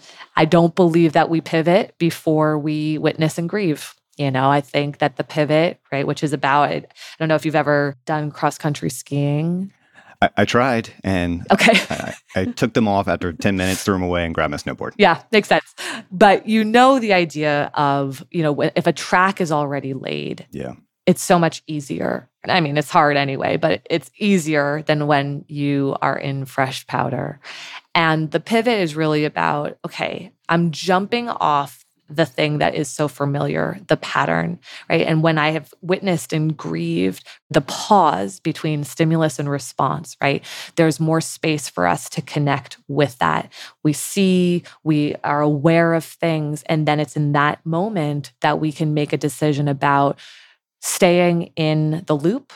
I don't believe that we pivot before we witness and grieve. You know, I think that the pivot, right, which is about, I don't know if you've ever done cross-country skiing. I, I tried, and okay. I, I took them off after ten minutes, threw them away, and grabbed my snowboard. Yeah, makes sense. But you know the idea of, you know, if a track is already laid, yeah, it's so much easier. I mean, it's hard anyway, but it's easier than when you are in fresh powder. And the pivot is really about, okay, I'm jumping off the thing that is so familiar, the pattern, right? And when I have witnessed and grieved the pause between stimulus and response, right? There's more space for us to connect with that. We see, we are aware of things, and then it's in that moment that we can make a decision about staying in the loop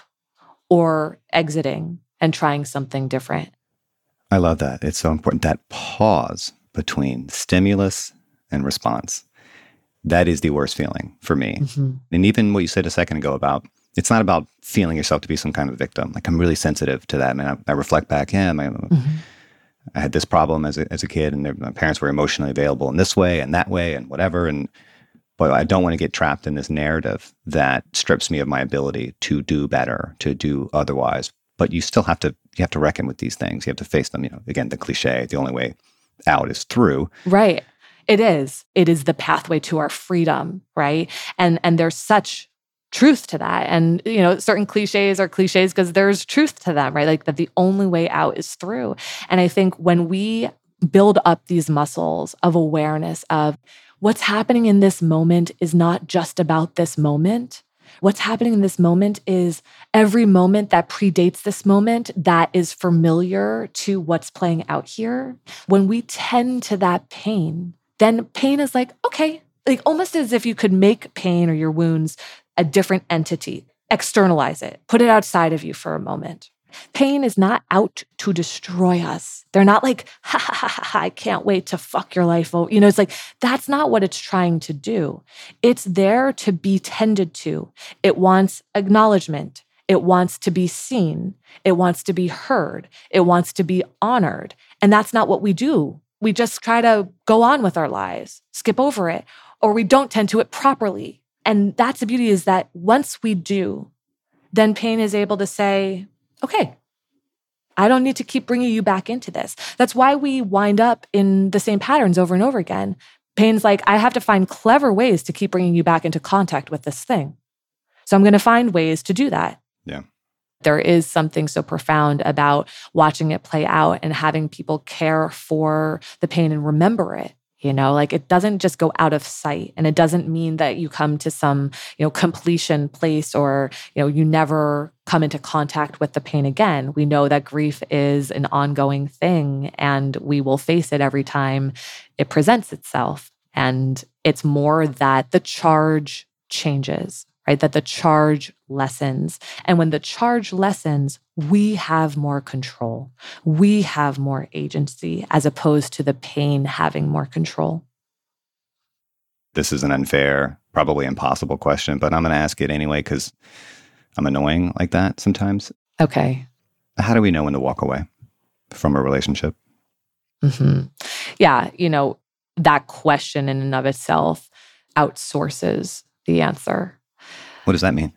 or exiting and trying something different. I love that. It's so important, that pause between stimulus and response. That is the worst feeling for me. Mm-hmm. And even what you said a second ago about, it's not about feeling yourself to be some kind of victim. Like, I'm really sensitive to that. Man, I, I reflect back, yeah, my, mm-hmm. I had this problem as a, as a kid, and my parents were emotionally available in this way and that way and whatever. And but I don't want to get trapped in this narrative that strips me of my ability to do better, to do otherwise. But you still have to, you have to reckon with these things. You have to face them. You know, again, the cliche, the only way out is through. Right. It is. It is the pathway to our freedom, right? And and there's such truth to that. And, you know, certain cliches are cliches because there's truth to them, right? Like that the only way out is through. And I think when we build up these muscles of awareness of what's happening in this moment is not just about this moment. What's happening in this moment is every moment that predates this moment that is familiar to what's playing out here. When we tend to that pain, then pain is like, okay, like almost as if you could make pain or your wounds a different entity, externalize it, put it outside of you for a moment. Pain is not out to destroy us. They're not like, ha, ha, ha, ha, ha, I can't wait to fuck your life over. You know, it's like, that's not what it's trying to do. It's there to be tended to. It wants acknowledgement. It wants to be seen. It wants to be heard. It wants to be honored. And that's not what we do. We just try to go on with our lives, skip over it, or we don't tend to it properly. And that's the beauty, is that once we do, then pain is able to say, okay, I don't need to keep bringing you back into this. That's why we wind up in the same patterns over and over again. Pain's like, I have to find clever ways to keep bringing you back into contact with this thing. So I'm going to find ways to do that. Yeah. There is something so profound about watching it play out and having people care for the pain and remember it. You know, like it doesn't just go out of sight, and it doesn't mean that you come to some, you know, completion place, or, you know, you never come into contact with the pain again. We know that grief is an ongoing thing, and we will face it every time it presents itself. And it's more that the charge changes, right? That the charge lessens. And when the charge lessens, we have more control. We have more agency as opposed to the pain having more control. This is an unfair, probably impossible question, but I'm going to ask it anyway because I'm annoying like that sometimes. Okay. How do we know when to walk away from a relationship? Mm-hmm. Yeah, you know, that question in and of itself outsources the answer. What does that mean?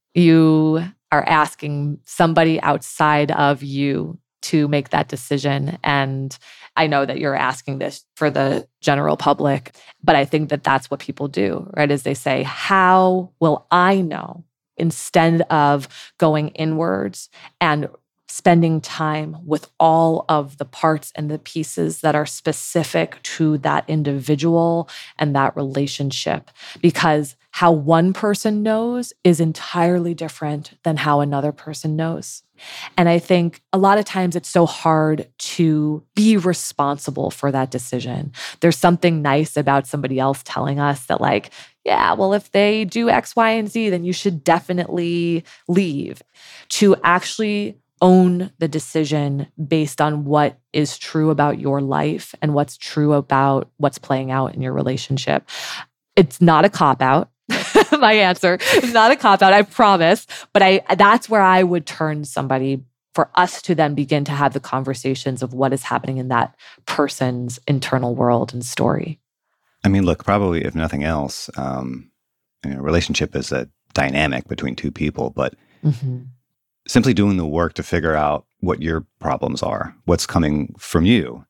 You are asking somebody outside of you to make that decision. And I know that you're asking this for the general public, but I think that that's what people do, right? Is they say, how will I know? Instead of going inwards and spending time with all of the parts and the pieces that are specific to that individual and that relationship. Because how one person knows is entirely different than how another person knows. And I think a lot of times it's so hard to be responsible for that decision. There's something nice about somebody else telling us that, like, yeah, well, if they do X, Y, and Z, then you should definitely leave. To actually own the decision based on what is true about your life and what's true about what's playing out in your relationship. It's not a cop-out. My answer is not a cop-out, I promise. But I that's where I would turn somebody for us to then begin to have the conversations of what is happening in that person's internal world and story. I mean, look, probably if nothing else, um, you know, a relationship is a dynamic between two people, but mm-hmm. simply doing the work to figure out what your problems are, what's coming from you,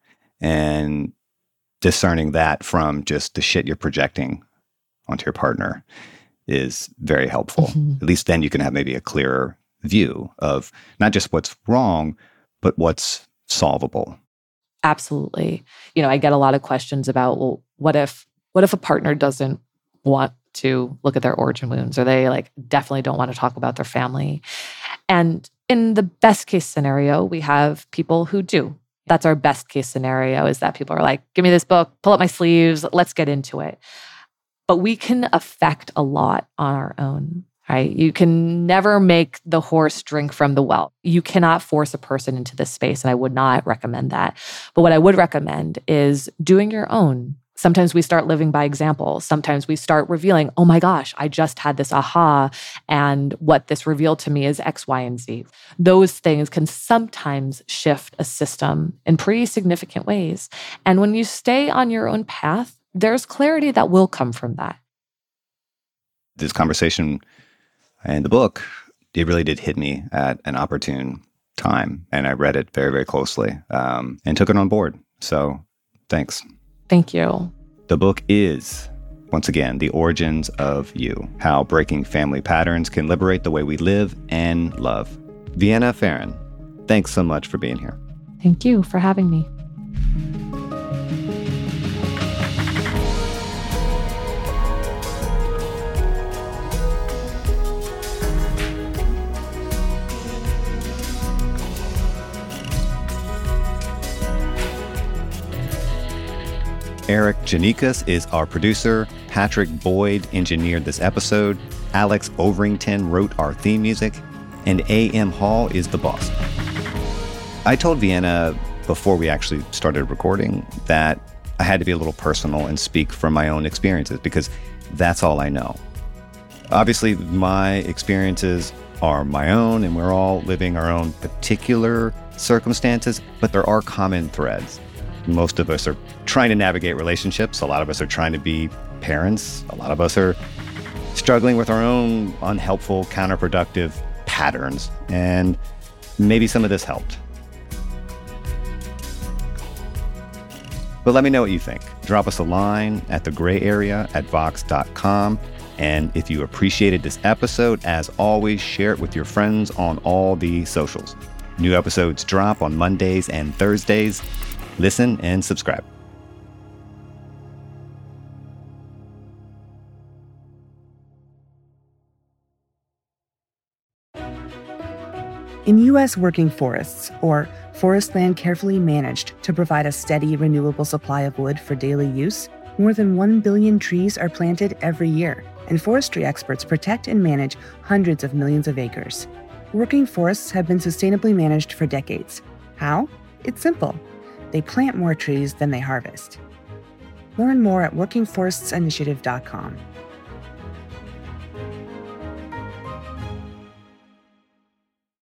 and discerning that from just the shit you're projecting onto your partner is very helpful. Mm-hmm. At least then you can have maybe a clearer view of not just what's wrong, but what's solvable. Absolutely. You know, I get a lot of questions about, well, what if, what if a partner doesn't want to look at their origin wounds, or they like definitely don't want to talk about their family? And in the best case scenario, we have people who do. That's our best case scenario, is that people are like, give me this book, pull up my sleeves, let's get into it. But we can affect a lot on our own, right? You can never make the horse drink from the well. You cannot force a person into this space, and I would not recommend that. But what I would recommend is doing your own. Sometimes we start living by example. Sometimes we start revealing, oh my gosh, I just had this aha, and what this revealed to me is X, Y, and Z. Those things can sometimes shift a system in pretty significant ways. And when you stay on your own path, there's clarity that will come from that. This conversation and the book, it really did hit me at an opportune time. And I read it very, very closely um, and took it on board. So thanks. Thank you. The book is, once again, The Origins of You, How Breaking Family Patterns Can Liberate the Way We Live and Love. Vienna Pharaon, thanks so much for being here. Thank you for having me. Eric Janicas is our producer. Patrick Boyd engineered this episode. Alex Overington wrote our theme music. And A M Hall is the boss. I told Vienna before we actually started recording that I had to be a little personal and speak from my own experiences, because that's all I know. Obviously, my experiences are my own, and we're all living our own particular circumstances, but there are common threads. Most of us are trying to navigate relationships. A lot of us are trying to be parents. A lot of us are struggling with our own unhelpful, counterproductive patterns. And maybe some of this helped. But let me know what you think. Drop us a line at the gray area at vox dot com. And if you appreciated this episode, as always, share it with your friends on all the socials. New episodes drop on Mondays and Thursdays. Listen and subscribe. In U S working forests, or forest land carefully managed to provide a steady, renewable supply of wood for daily use, more than one billion trees are planted every year, and forestry experts protect and manage hundreds of millions of acres. Working forests have been sustainably managed for decades. How? It's simple. They plant more trees than they harvest. Learn more at working forests initiative dot com.